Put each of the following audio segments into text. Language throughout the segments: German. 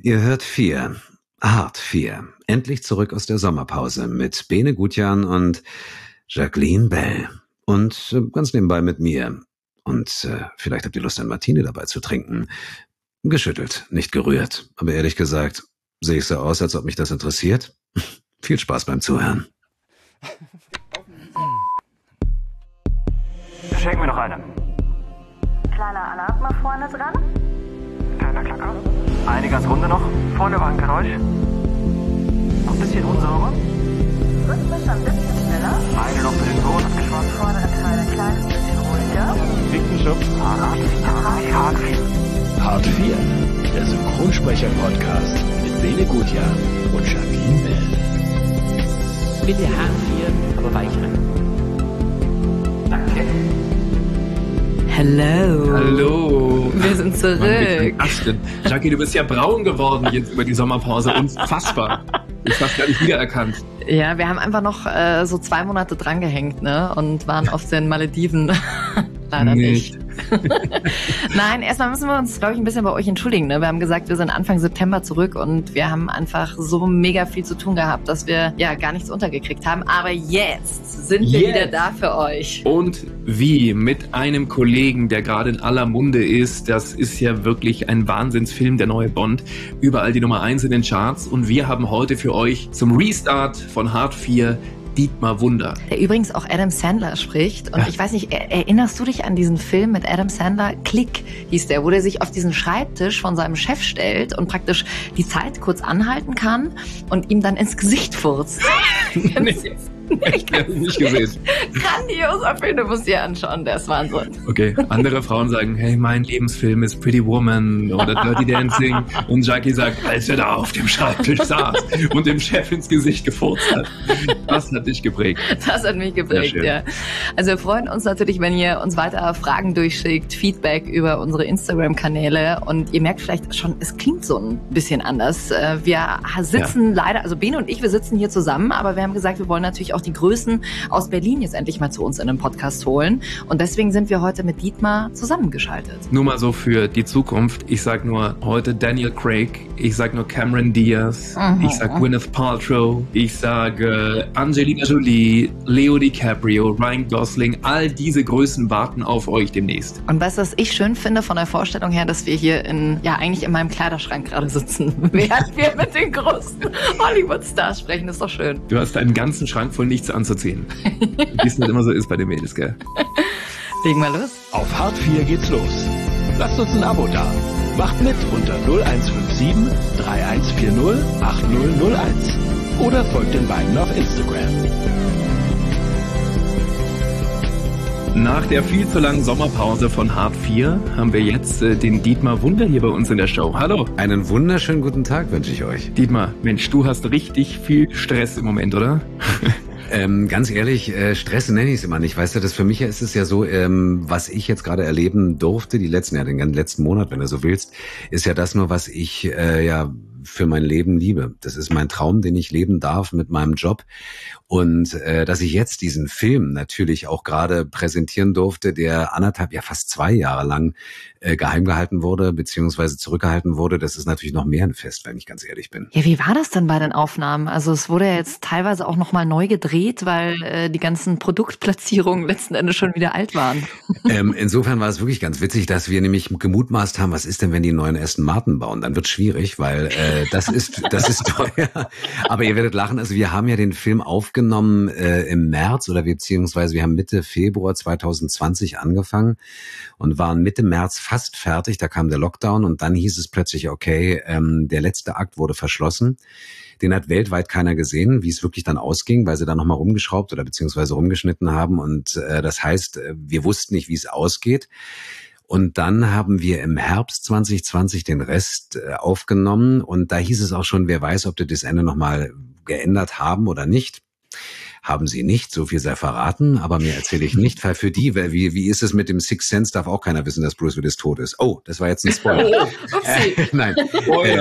Ihr hört 4. Hart 4. Endlich zurück aus der Sommerpause mit Bene Gutjan und Jacqueline Bell. Und ganz nebenbei mit mir. Und vielleicht habt ihr Lust, ein Martini dabei zu trinken. Geschüttelt, nicht gerührt. Aber ehrlich gesagt, sehe ich so aus, als ob mich das interessiert? Viel Spaß beim Zuhören. Schenk mir noch eine. Kleiner Alarm mal vorne dran. Kleiner Klacker. Eine ganz runde noch. Vorne war ein Geräusch. Noch ein bisschen unsauber. Rhythmisch ein bisschen schneller. Eine noch für den Ton abgeschwommen. Vordere Teil ein kleines bisschen ruhiger. Linkenschub. Hart 4. Hart 4, der Synchronsprecher-Podcast mit Bene Gutjan und Jacqueline Bell. Bitte Hart 4, aber weicher. Danke. Hello. Hallo. Wir sind zurück. Jackie, du bist ja braun geworden jetzt über die Sommerpause. Unfassbar. Ich hab's gar nicht wiedererkannt. Ja, wir haben einfach noch so 2 Monate drangehängt, ne? Und waren auf den Malediven. Leider nicht. Nein, erstmal müssen wir uns, glaube ich, ein bisschen bei euch entschuldigen. Ne? Wir haben gesagt, wir sind Anfang September zurück und wir haben einfach so mega viel zu tun gehabt, dass wir ja gar nichts untergekriegt haben. Aber jetzt sind wir wieder da für euch. Und wie mit einem Kollegen, der gerade in aller Munde ist. Das ist ja wirklich ein Wahnsinnsfilm, der neue Bond. Überall die Nummer 1 in den Charts. Und wir haben heute für euch zum Restart von Hart 4 Dietmar Wunder. Der übrigens auch Adam Sandler spricht. Und ich weiß nicht, erinnerst du dich an diesen Film mit Adam Sandler? Klick hieß der, wo der sich auf diesen Schreibtisch von seinem Chef stellt und praktisch die Zeit kurz anhalten kann und ihm dann ins Gesicht furzt. Ich habe nicht gesehen. Grandioser Film, du musst dir anschauen, der ist Wahnsinn. Okay, andere Frauen sagen, hey, mein Lebensfilm ist Pretty Woman oder Dirty Dancing. Und Jackie sagt, als er da auf dem Schreibtisch saß und dem Chef ins Gesicht gefurzt hat. Das hat dich geprägt. Das hat mich geprägt, ja. Also wir freuen uns natürlich, wenn ihr uns weiter Fragen durchschickt, Feedback über unsere Instagram-Kanäle. Und ihr merkt vielleicht schon, es klingt so ein bisschen anders. Wir sitzen leider, also Bene und ich, wir sitzen hier zusammen, aber wir haben gesagt, wir wollen natürlich auch die Größen aus Berlin jetzt endlich mal zu uns in den Podcast holen. Und deswegen sind wir heute mit Dietmar zusammengeschaltet. Nur mal so für die Zukunft. Ich sag nur heute Daniel Craig. Ich sag nur Cameron Diaz. Ich sag Gwyneth Paltrow. Ich sage Angelina Jolie, Leo DiCaprio, Ryan Gosling. All diese Größen warten auf euch demnächst. Und weißt du, was ich schön finde von der Vorstellung her, dass wir hier eigentlich in meinem Kleiderschrank gerade sitzen, während wir mit den größten Hollywood-Stars sprechen. Das ist doch schön. Du hast einen ganzen Schrank voll nichts anzuziehen. Wie es halt immer so ist bei den Mädels, gell? Legen wir los. Auf Hart 4 geht's los. Lasst uns ein Abo da. Macht mit unter 0157 3140 8001. Oder folgt den beiden auf Instagram. Nach der viel zu langen Sommerpause von Hart 4 haben wir jetzt den Dietmar Wunder hier bei uns in der Show. Hallo. Einen wunderschönen guten Tag wünsche ich euch. Dietmar, Mensch, du hast richtig viel Stress im Moment, oder? Ganz ehrlich, Stress nenne ich es immer nicht. Weißt du, für mich ist es ja so, was ich jetzt gerade erleben durfte, den letzten Monat, wenn du so willst, ist ja das nur, was ich für mein Leben liebe. Das ist mein Traum, den ich leben darf mit meinem Job. Und dass ich jetzt diesen Film natürlich auch gerade präsentieren durfte, der fast 2 Jahre lang geheim gehalten wurde, beziehungsweise zurückgehalten wurde, das ist natürlich noch mehr ein Fest, wenn ich ganz ehrlich bin. Ja, wie war das denn bei den Aufnahmen? Also es wurde ja jetzt teilweise auch nochmal neu gedreht, weil die ganzen Produktplatzierungen letzten Endes schon wieder alt waren. Insofern war es wirklich ganz witzig, dass wir nämlich gemutmaßt haben, was ist denn, wenn die einen neuen Aston Martin bauen? Dann wird schwierig, weil das ist teuer. Aber ihr werdet lachen, also wir haben ja den Film aufgenommen im März beziehungsweise wir haben Mitte Februar 2020 angefangen und waren Mitte März fast fertig. Da kam der Lockdown und dann hieß es plötzlich, okay, der letzte Akt wurde verschlossen. Den hat weltweit keiner gesehen, wie es wirklich dann ausging, weil sie da nochmal rumgeschraubt oder beziehungsweise rumgeschnitten haben. Und das heißt, wir wussten nicht, wie es ausgeht. Und dann haben wir im Herbst 2020 den Rest aufgenommen. Und da hieß es auch schon, wer weiß, ob die das Ende nochmal geändert haben oder nicht. Haben sie nicht, so viel sei verraten, aber mehr erzähle ich nicht, weil für die, wie ist es mit dem Sixth Sense, darf auch keiner wissen, dass Bruce Willis tot ist. Oh, das war jetzt ein Spoiler. Nein,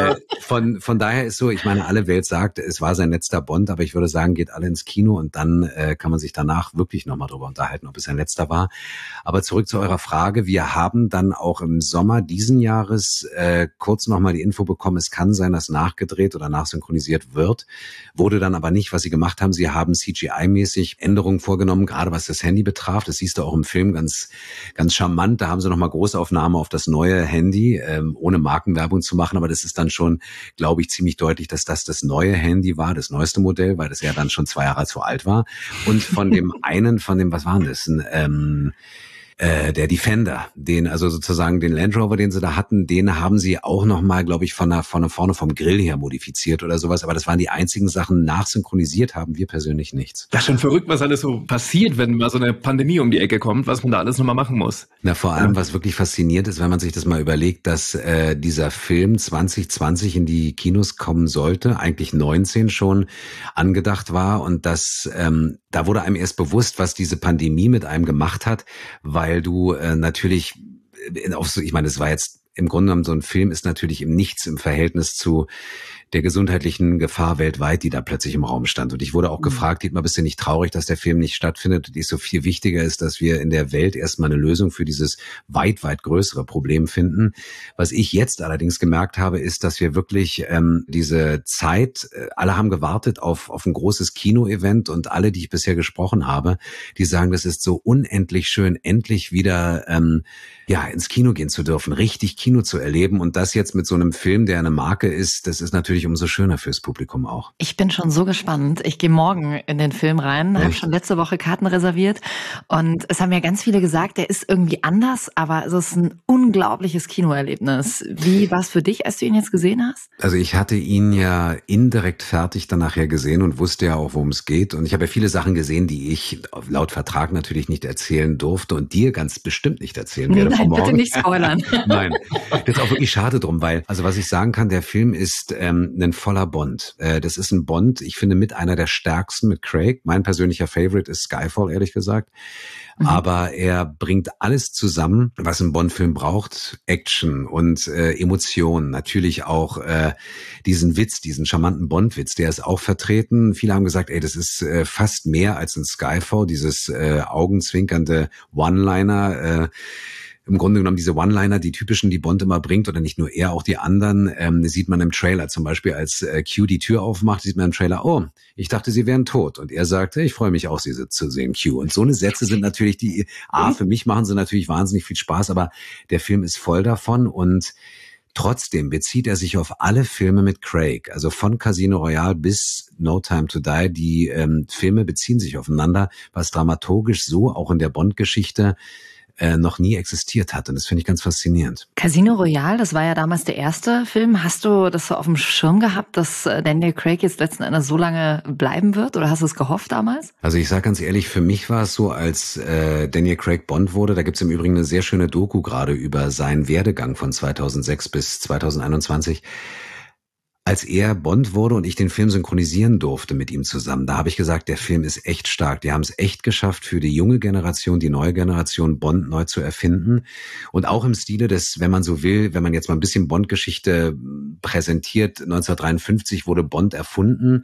von daher ist so, ich meine, alle Welt sagt, es war sein letzter Bond, aber ich würde sagen, geht alle ins Kino und dann kann man sich danach wirklich nochmal drüber unterhalten, ob es sein letzter war. Aber zurück zu eurer Frage. Wir haben dann auch im Sommer diesen Jahres kurz nochmal die Info bekommen, es kann sein, dass nachgedreht oder nachsynchronisiert wird. Wurde dann aber nicht, was sie gemacht haben. Sie haben CGI-mäßig Änderungen vorgenommen, gerade was das Handy betraf. Das siehst du auch im Film ganz, ganz charmant. Da haben sie nochmal Großaufnahme auf das neue Handy, ohne Markenwerbung zu machen. Aber das ist dann schon, glaube ich, ziemlich deutlich, dass das neue Handy war, das neueste Modell, weil das ja dann schon 2 Jahre zu alt war. Und von dem was war das? Der Defender, also sozusagen den Land Rover, den sie da hatten, den haben sie auch nochmal, glaube ich, von vorne vom Grill her modifiziert oder sowas. Aber das waren die einzigen Sachen. Nachsynchronisiert haben wir persönlich nichts. Das ist schon verrückt, was alles so passiert, wenn mal so eine Pandemie um die Ecke kommt, was man da alles nochmal machen muss. Na, vor allem, was wirklich faszinierend ist, wenn man sich das mal überlegt, dass dieser Film 2020 in die Kinos kommen sollte, eigentlich 19 schon angedacht war und dass da wurde einem erst bewusst, was diese Pandemie mit einem gemacht hat, weil du natürlich, ich meine, es war jetzt im Grunde genommen so ein Film ist natürlich im Nichts im Verhältnis zu der gesundheitlichen Gefahr weltweit, die da plötzlich im Raum stand. Und ich wurde auch gefragt, Dietmar, bist du nicht traurig, dass der Film nicht stattfindet? Und so viel wichtiger ist, dass wir in der Welt erstmal eine Lösung für dieses weit, weit größere Problem finden. Was ich jetzt allerdings gemerkt habe, ist, dass wir wirklich diese Zeit, alle haben gewartet auf ein großes Kino-Event und alle, die ich bisher gesprochen habe, die sagen, das ist so unendlich schön, endlich wieder ins Kino gehen zu dürfen, richtig Kino zu erleben. Und das jetzt mit so einem Film, der eine Marke ist, das ist natürlich umso schöner fürs Publikum auch. Ich bin schon so gespannt. Ich gehe morgen in den Film rein, habe schon letzte Woche Karten reserviert und es haben ja ganz viele gesagt, der ist irgendwie anders, aber es ist ein unglaubliches Kinoerlebnis. Wie war es für dich, als du ihn jetzt gesehen hast? Also ich hatte ihn ja indirekt fertig dann nachher gesehen und wusste ja auch, worum es geht. Und ich habe ja viele Sachen gesehen, die ich laut Vertrag natürlich nicht erzählen durfte und dir ganz bestimmt nicht erzählen werde. Nein, bitte nicht spoilern. Nein, das ist auch wirklich schade drum, weil, also was ich sagen kann, der Film ist ein voller Bond. Das ist ein Bond, ich finde, mit einer der stärksten mit Craig. Mein persönlicher Favorite ist Skyfall, ehrlich gesagt. Aber er bringt alles zusammen, was ein Bond-Film braucht. Action und Emotionen. Natürlich auch diesen Witz, diesen charmanten Bond-Witz, der ist auch vertreten. Viele haben gesagt, das ist fast mehr als in Skyfall, dieses augenzwinkernde One-Liner. Im Grunde genommen diese One-Liner, die typischen, die Bond immer bringt, oder nicht nur er, auch die anderen, sieht man im Trailer. Zum Beispiel, als Q die Tür aufmacht, sieht man im Trailer, oh, ich dachte, sie wären tot. Und er sagte, ich freue mich auch, sie zu sehen, Q. Und so eine Sätze sind natürlich für mich machen sie natürlich wahnsinnig viel Spaß, aber der Film ist voll davon und trotzdem bezieht er sich auf alle Filme mit Craig, also von Casino Royale bis No Time to Die. Die Filme beziehen sich aufeinander, was dramaturgisch so auch in der Bond-Geschichte noch nie existiert hat. Und das finde ich ganz faszinierend. Casino Royale, das war ja damals der erste Film. Hast du das so auf dem Schirm gehabt, dass Daniel Craig jetzt letzten Endes so lange bleiben wird? Oder hast du es gehofft damals? Also ich sage ganz ehrlich, für mich war es so, als Daniel Craig Bond wurde, da gibt es im Übrigen eine sehr schöne Doku gerade über seinen Werdegang von 2006 bis 2021. Als er Bond wurde und ich den Film synchronisieren durfte mit ihm zusammen, da habe ich gesagt, der Film ist echt stark. Die haben es echt geschafft, für die junge Generation, die neue Generation Bond neu zu erfinden. Und auch im Stile des, wenn man so will, wenn man jetzt mal ein bisschen Bond-Geschichte präsentiert, 1953 wurde Bond erfunden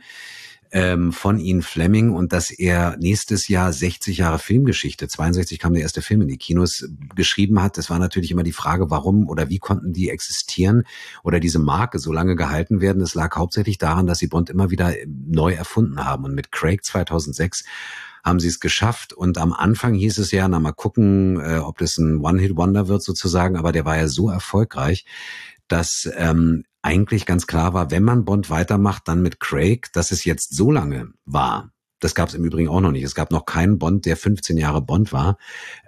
von Ian Fleming und dass er nächstes Jahr 60 Jahre Filmgeschichte, 62 kam der erste Film in die Kinos, geschrieben hat. Das war natürlich immer die Frage, warum oder wie konnten die existieren oder diese Marke so lange gehalten werden. Das lag hauptsächlich daran, dass sie Bond immer wieder neu erfunden haben. Und mit Craig 2006 haben sie es geschafft. Und am Anfang hieß es ja, mal gucken, ob das ein One-Hit-Wonder wird sozusagen. Aber der war ja so erfolgreich, dass eigentlich ganz klar war, wenn man Bond weitermacht, dann mit Craig, dass es jetzt so lange war. Das gab es im Übrigen auch noch nicht. Es gab noch keinen Bond, der 15 Jahre Bond war.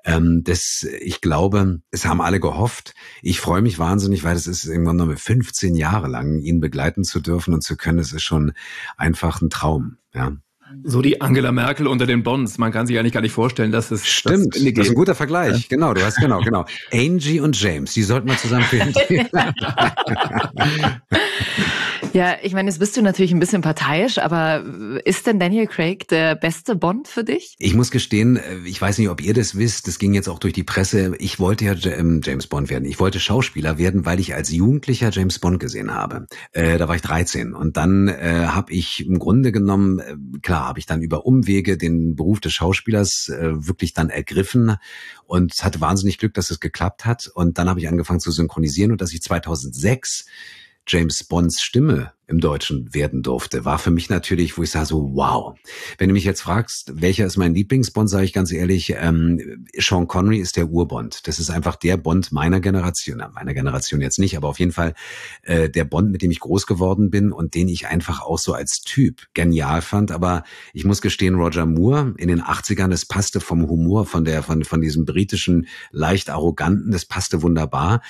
Ich glaube, es haben alle gehofft. Ich freue mich wahnsinnig, weil es ist irgendwann noch 15 Jahre lang, ihn begleiten zu dürfen und zu können. Es ist schon einfach ein Traum, ja. So die Angela Merkel unter den Bonds. Man kann sich eigentlich gar nicht vorstellen, dass es... Stimmt, das ist ein guter Vergleich. Ja. Genau. Angie und James, die sollten wir zusammen finden. Ja, ich meine, jetzt bist du natürlich ein bisschen parteiisch, aber ist denn Daniel Craig der beste Bond für dich? Ich muss gestehen, ich weiß nicht, ob ihr das wisst, das ging jetzt auch durch die Presse, ich wollte ja James Bond werden. Ich wollte Schauspieler werden, weil ich als Jugendlicher James Bond gesehen habe. Da war ich 13 und dann habe ich im Grunde genommen, klar, habe ich dann über Umwege den Beruf des Schauspielers wirklich dann ergriffen und hatte wahnsinnig Glück, dass es geklappt hat. Und dann habe ich angefangen zu synchronisieren und dass ich 2006 James Bonds Stimme im Deutschen werden durfte, war für mich natürlich, wo ich sage so, wow. Wenn du mich jetzt fragst, welcher ist mein Lieblingsbond, sage ich ganz ehrlich, Sean Connery ist der Urbond. Das ist einfach der Bond meiner Generation jetzt nicht, aber auf jeden Fall der Bond, mit dem ich groß geworden bin und den ich einfach auch so als Typ genial fand. Aber ich muss gestehen, Roger Moore in den 80ern, das passte vom Humor, von diesem britischen, leicht arroganten, das passte wunderbar.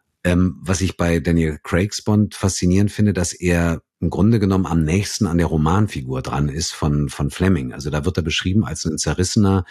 Was ich bei Daniel Craigs Bond faszinierend finde, dass er im Grunde genommen am nächsten an der Romanfigur dran ist von Fleming. Also da wird er beschrieben als ein zerrissener,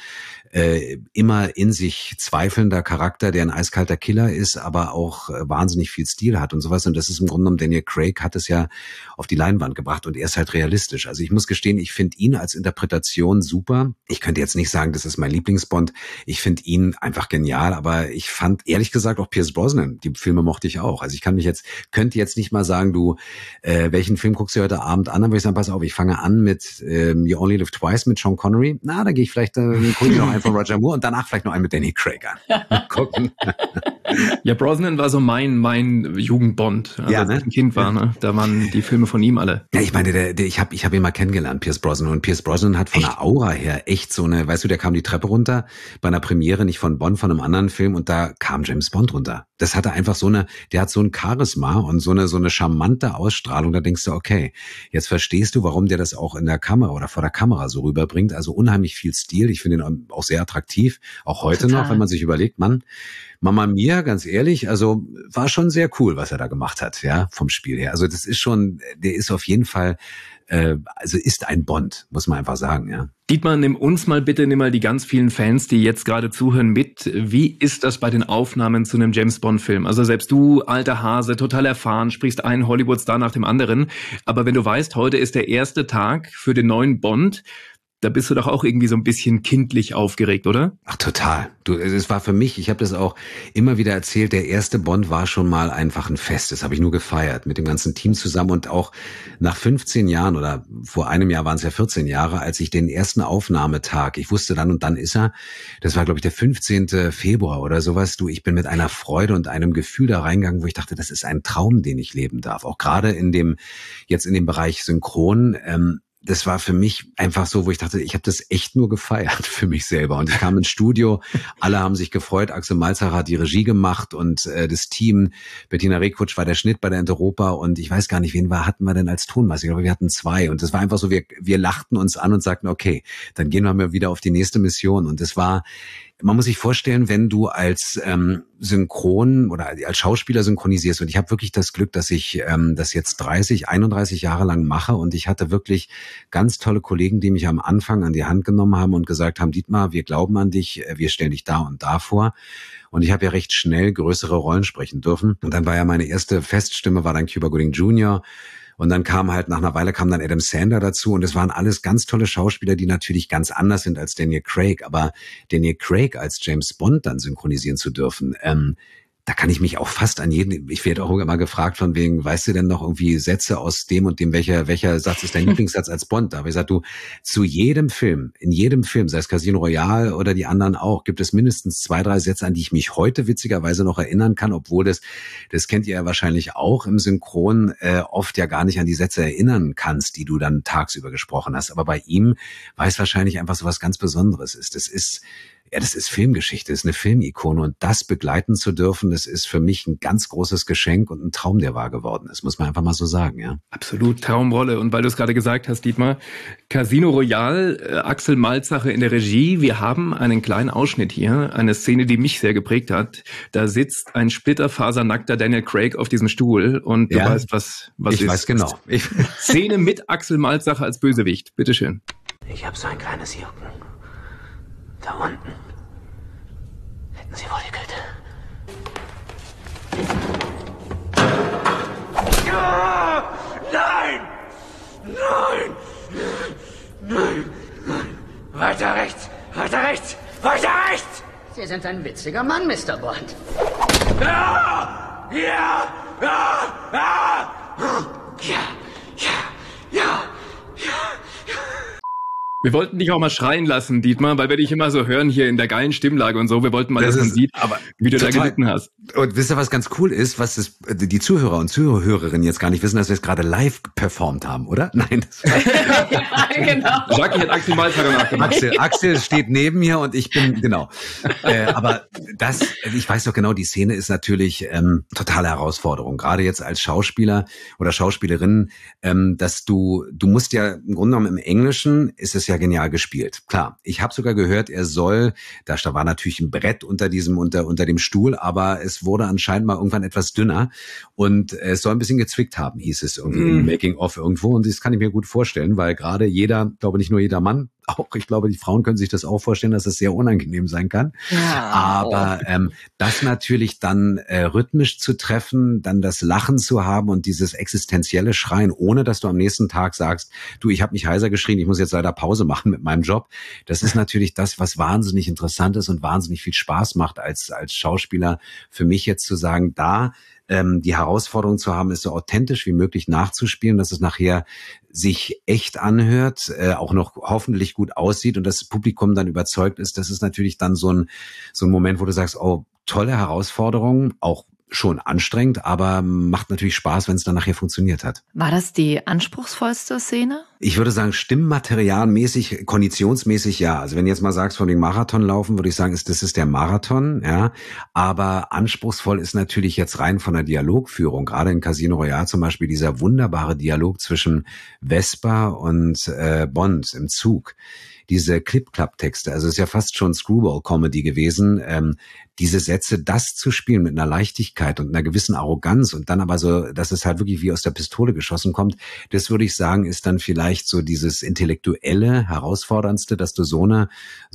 immer in sich zweifelnder Charakter, der ein eiskalter Killer ist, aber auch wahnsinnig viel Stil hat und sowas. Und das ist im Grunde genommen, Daniel Craig hat es ja auf die Leinwand gebracht und er ist halt realistisch. Also ich muss gestehen, ich finde ihn als Interpretation super. Ich könnte jetzt nicht sagen, das ist mein Lieblingsbond. Ich finde ihn einfach genial, aber ich fand ehrlich gesagt auch Pierce Brosnan, die Filme mochte ich auch. Also ich könnte jetzt nicht mal sagen, du, welchen Film guckst du heute Abend an? Dann würde ich sagen, pass auf, ich fange an mit You Only Live Twice mit Sean Connery. Na, da gehe ich vielleicht gucke ich noch einen von Roger Moore und danach vielleicht noch einen mit Danny Craig an. Mal gucken. Ja, Brosnan war so mein Jugendbond, als ich ein Kind war. Ne? Da waren die Filme von ihm alle. Ja, ich meine, ich hab ihn mal kennengelernt, Pierce Brosnan. Und Pierce Brosnan hat von der Aura her echt so eine, weißt du, der kam die Treppe runter bei einer Premiere, nicht von Bond, von einem anderen Film und da kam James Bond runter. Das hatte einfach der hat so ein Charisma und so eine charmante Ausstrahlung. Da denkst du, okay, jetzt verstehst du, warum der das auch in der Kamera oder vor der Kamera so rüberbringt. Also unheimlich viel Stil. Ich finde ihn auch sehr attraktiv. Auch heute noch, wenn man sich überlegt, Mann, Mama Mia, ganz ehrlich, also war schon sehr cool, was er da gemacht hat, ja, vom Spiel her. Also das ist schon, der ist auf jeden Fall, also ist ein Bond, muss man einfach sagen, ja. Dietmar, nimm mal die ganz vielen Fans, die jetzt gerade zuhören, mit. Wie ist das bei den Aufnahmen zu einem James-Bond-Film? Also selbst du, alter Hase, total erfahren, sprichst einen Hollywood-Star nach dem anderen. Aber wenn du weißt, heute ist der erste Tag für den neuen Bond, da bist du doch auch irgendwie so ein bisschen kindlich aufgeregt, oder? Ach, total. Es war für mich, ich habe das auch immer wieder erzählt, der erste Bond war schon mal einfach ein Fest. Das habe ich nur gefeiert mit dem ganzen Team zusammen und auch nach 15 Jahren oder vor einem Jahr waren es ja 14 Jahre, als ich den ersten Aufnahmetag, ich wusste dann und dann ist er, das war glaube ich der 15. Februar oder sowas, ich bin mit einer Freude und einem Gefühl da reingegangen, wo ich dachte, das ist ein Traum, den ich leben darf. Auch gerade jetzt in dem Bereich Synchron, das war für mich einfach so, wo ich dachte, ich habe das echt nur gefeiert für mich selber. Und ich kam ins Studio, alle haben sich gefreut, Axel Malzacher hat die Regie gemacht und das Team, Bettina Rehkutsch war der Schnitt bei der Interopa und ich weiß gar nicht, hatten wir denn als Tonmeister? Ich glaube, wir hatten 2 und das war einfach so, wir lachten uns an und sagten, okay, dann gehen wir mal wieder auf die nächste Mission und das war, man muss sich vorstellen, wenn du als Synchron oder als Schauspieler synchronisierst und ich habe wirklich das Glück, dass ich das jetzt 31 Jahre lang mache und ich hatte wirklich ganz tolle Kollegen, die mich am Anfang an die Hand genommen haben und gesagt haben, Dietmar, wir glauben an dich, wir stellen dich da und da vor. Und ich habe ja recht schnell größere Rollen sprechen dürfen. Und dann war ja meine erste Feststimme, war dann Cuba Gooding Jr., und dann nach einer Weile kam dann Adam Sandler dazu und es waren alles ganz tolle Schauspieler, die natürlich ganz anders sind als Daniel Craig. Aber Daniel Craig als James Bond dann synchronisieren zu dürfen, da kann ich mich auch fast an jeden, ich werde auch immer gefragt von wegen, weißt du denn noch irgendwie Sätze aus dem und dem, welcher Satz ist dein Lieblingssatz als Bond? Da habe ich gesagt, in jedem Film, sei es Casino Royale oder die anderen auch, gibt es mindestens 2, 3 Sätze, an die ich mich heute witzigerweise noch erinnern kann, obwohl das kennt ihr ja wahrscheinlich auch im Synchron, oft ja gar nicht an die Sätze erinnern kannst, die du dann tagsüber gesprochen hast. Aber bei ihm, weil es wahrscheinlich einfach so was ganz Besonderes ist. Das ist Filmgeschichte, das ist eine Filmikone und das begleiten zu dürfen, das ist für mich ein ganz großes Geschenk und ein Traum, der wahr geworden ist, muss man einfach mal so sagen, ja. Absolut, Traumrolle. Und weil du es gerade gesagt hast, Dietmar, Casino Royale, Axel Malzacher in der Regie, wir haben einen kleinen Ausschnitt hier, eine Szene, die mich sehr geprägt hat. Da sitzt ein splitterfasernackter Daniel Craig auf diesem Stuhl und du weißt, was ich ist. Ich weiß genau. Szene mit Axel Malzacher als Bösewicht, bitteschön. Ich habe so ein kleines Jucken. Da unten. Hätten Sie wohl die Güte. Ja! Nein! Weiter rechts! Weiter rechts! Weiter rechts! Sie sind ein witziger Mann, Mr. Bond. Ja! Ja! Ja! Ja! Ja! Ja! Wir wollten dich auch mal schreien lassen, Dietmar, weil wir dich immer so hören hier in der geilen Stimmlage und so. Wir wollten mal, dass man sieht, wie du da gelitten hast. Und wisst ihr, was ganz cool ist, was die Zuhörer und Zuhörerinnen jetzt gar nicht wissen, dass wir es gerade live performt haben, oder? Nein. Ja, genau. Jackie hat Axel Malzager nachgemacht. Axel steht neben mir und ich bin, genau. Aber ich weiß doch genau, die Szene ist natürlich totale Herausforderung. Gerade jetzt als Schauspieler oder Schauspielerin, dass du musst ja im Grunde genommen im Englischen ist es ja genial gespielt. Klar, ich habe sogar gehört, er soll, da war natürlich ein Brett unter dem Stuhl, aber es wurde anscheinend mal irgendwann etwas dünner und es soll ein bisschen gezwickt haben, hieß es irgendwie im Making-of irgendwo, und das kann ich mir gut vorstellen, weil gerade jeder, glaube nicht nur jeder Mann, auch ich glaube, die Frauen können sich das auch vorstellen, dass das sehr unangenehm sein kann. Ja, aber das natürlich dann rhythmisch zu treffen, dann das Lachen zu haben und dieses existenzielle Schreien, ohne dass du am nächsten Tag sagst, du, ich habe mich heiser geschrien, ich muss jetzt leider Pause machen mit meinem Job. Das ist natürlich das, was wahnsinnig interessant ist und wahnsinnig viel Spaß macht als Schauspieler. Für mich jetzt zu sagen, die Herausforderung zu haben, ist so authentisch wie möglich nachzuspielen, dass es nachher sich echt anhört, auch noch hoffentlich gut aussieht und das Publikum dann überzeugt ist. Das ist natürlich dann so ein Moment, wo du sagst, oh, tolle Herausforderung, auch schon anstrengend, aber macht natürlich Spaß, wenn es dann nachher funktioniert hat. War das die anspruchsvollste Szene? Ich würde sagen, stimmmaterialmäßig, konditionsmäßig ja. Also wenn du jetzt mal sagst, von dem Marathon laufen, würde ich sagen, das ist der Marathon, ja. Aber anspruchsvoll ist natürlich jetzt rein von der Dialogführung. Gerade in Casino Royale zum Beispiel dieser wunderbare Dialog zwischen Vesper und Bond im Zug. Diese Clip-Clap-Texte, also es ist ja fast schon Screwball-Comedy gewesen, diese Sätze, das zu spielen mit einer Leichtigkeit und einer gewissen Arroganz und dann aber so, dass es halt wirklich wie aus der Pistole geschossen kommt, das würde ich sagen, ist dann vielleicht so dieses intellektuelle Herausforderndste, dass du so eine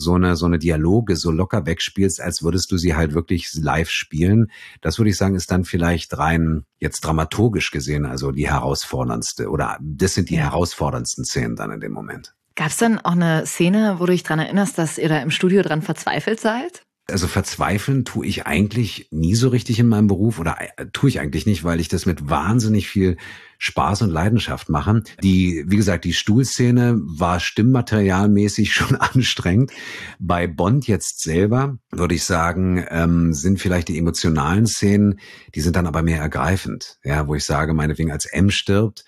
Dialoge so locker wegspielst, als würdest du sie halt wirklich live spielen. Das würde ich sagen, ist dann vielleicht rein jetzt dramaturgisch gesehen, also die herausforderndste oder das sind die herausforderndsten Szenen dann in dem Moment. Gab's denn auch eine Szene, wo du dich dran erinnerst, dass ihr da im Studio dran verzweifelt seid? Also verzweifeln tue ich eigentlich nie so richtig in meinem Beruf oder tue ich eigentlich nicht, weil ich das mit wahnsinnig viel Spaß und Leidenschaft mache. Wie gesagt, die Stuhlszene war stimmmaterialmäßig schon anstrengend. Bei Bond jetzt selber würde ich sagen, sind vielleicht die emotionalen Szenen, die sind dann aber mehr ergreifend. Ja, wo ich sage, meinetwegen als M stirbt,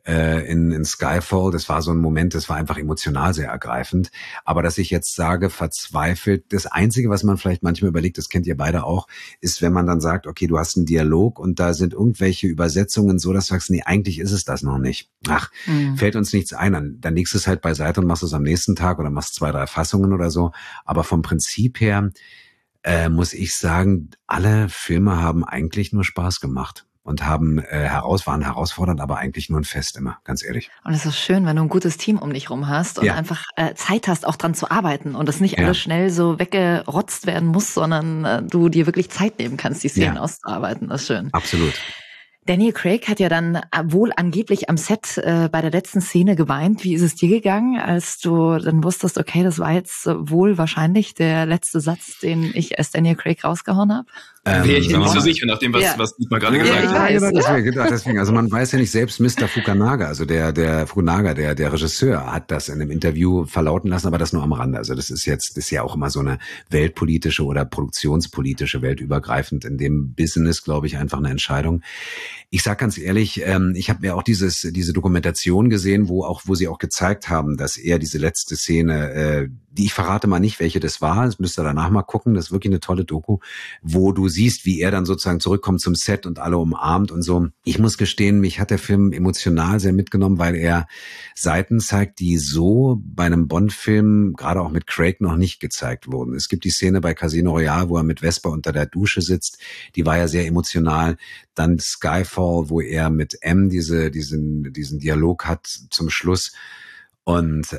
in Skyfall, das war so ein Moment, das war einfach emotional sehr ergreifend. Aber dass ich jetzt sage, verzweifelt, das Einzige, was man vielleicht manchmal überlegt, das kennt ihr beide auch, ist, wenn man dann sagt, okay, du hast einen Dialog und da sind irgendwelche Übersetzungen so, dass du sagst, nee, eigentlich ist es das noch nicht. Fällt uns nichts ein. Dann legst du es halt beiseite und machst es am nächsten Tag oder machst 2, 3 Fassungen oder so. Aber vom Prinzip her muss ich sagen, alle Filme haben eigentlich nur Spaß gemacht. Und waren herausfordernd, aber eigentlich nur ein Fest immer, ganz ehrlich. Und es ist schön, wenn du ein gutes Team um dich rum hast und einfach Zeit hast, auch dran zu arbeiten und das nicht alles schnell so weggerotzt werden muss, sondern du dir wirklich Zeit nehmen kannst, die Szenen auszuarbeiten. Das ist schön. Absolut. Daniel Craig hat ja dann wohl angeblich am Set bei der letzten Szene geweint. Wie ist es dir gegangen, als du dann wusstest, okay, das war jetzt wohl wahrscheinlich der letzte Satz, den ich als Daniel Craig rausgehauen habe? Ich bin nicht so sicher, nach dem, was Dietmar gerade gesagt hat. Deswegen, also man weiß ja nicht, selbst Mr. Fukunaga, also der Regisseur, hat das in einem Interview verlauten lassen, aber das nur am Rande. Also das ist ja auch immer so eine weltpolitische oder produktionspolitische, weltübergreifend in dem Business, glaube ich, einfach eine Entscheidung. Ich sag ganz ehrlich, ich habe mir auch diese Dokumentation gesehen, wo sie auch gezeigt haben, dass er diese letzte Szene, ich verrate mal nicht, welche das war, das müsst ihr danach mal gucken, das ist wirklich eine tolle Doku, wo du siehst, wie er dann sozusagen zurückkommt zum Set und alle umarmt und so. Ich muss gestehen, mich hat der Film emotional sehr mitgenommen, weil er Seiten zeigt, die so bei einem Bond-Film, gerade auch mit Craig, noch nicht gezeigt wurden. Es gibt die Szene bei Casino Royale, wo er mit Vesper unter der Dusche sitzt, die war ja sehr emotional. Dann Skyfall, wo er mit M diesen Dialog hat zum Schluss. Und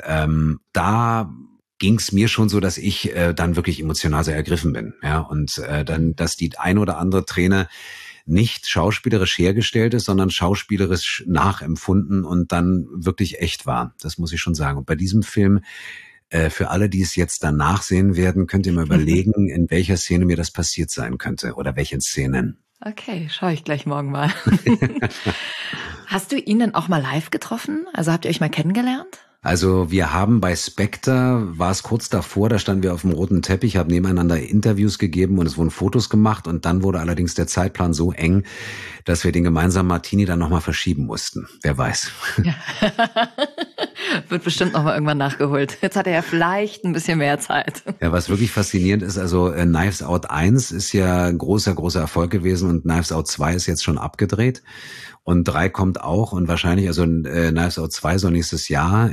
da ging es mir schon so, dass ich dann wirklich emotional sehr ergriffen bin. Ja, und dann, dass die ein oder andere Träne nicht schauspielerisch hergestellt ist, sondern schauspielerisch nachempfunden und dann wirklich echt war. Das muss ich schon sagen. Und bei diesem Film Für alle, die es jetzt danach sehen werden, könnt ihr mal überlegen, in welcher Szene mir das passiert sein könnte oder welchen Szenen. Okay, schaue ich gleich morgen mal. Hast du ihn denn auch mal live getroffen? Also habt ihr euch mal kennengelernt? Also wir haben bei Spectre, war es kurz davor, da standen wir auf dem roten Teppich, haben nebeneinander Interviews gegeben und es wurden Fotos gemacht und dann wurde allerdings der Zeitplan so eng, dass wir den gemeinsamen Martini dann nochmal verschieben mussten. Wer weiß. Ja. Wird bestimmt nochmal irgendwann nachgeholt. Jetzt hat er ja vielleicht ein bisschen mehr Zeit. Ja, was wirklich faszinierend ist, also Knives Out 1 ist ja ein großer Erfolg gewesen und Knives Out 2 ist jetzt schon abgedreht. Und 3 kommt auch und wahrscheinlich, also Knives Out 2 soll nächstes Jahr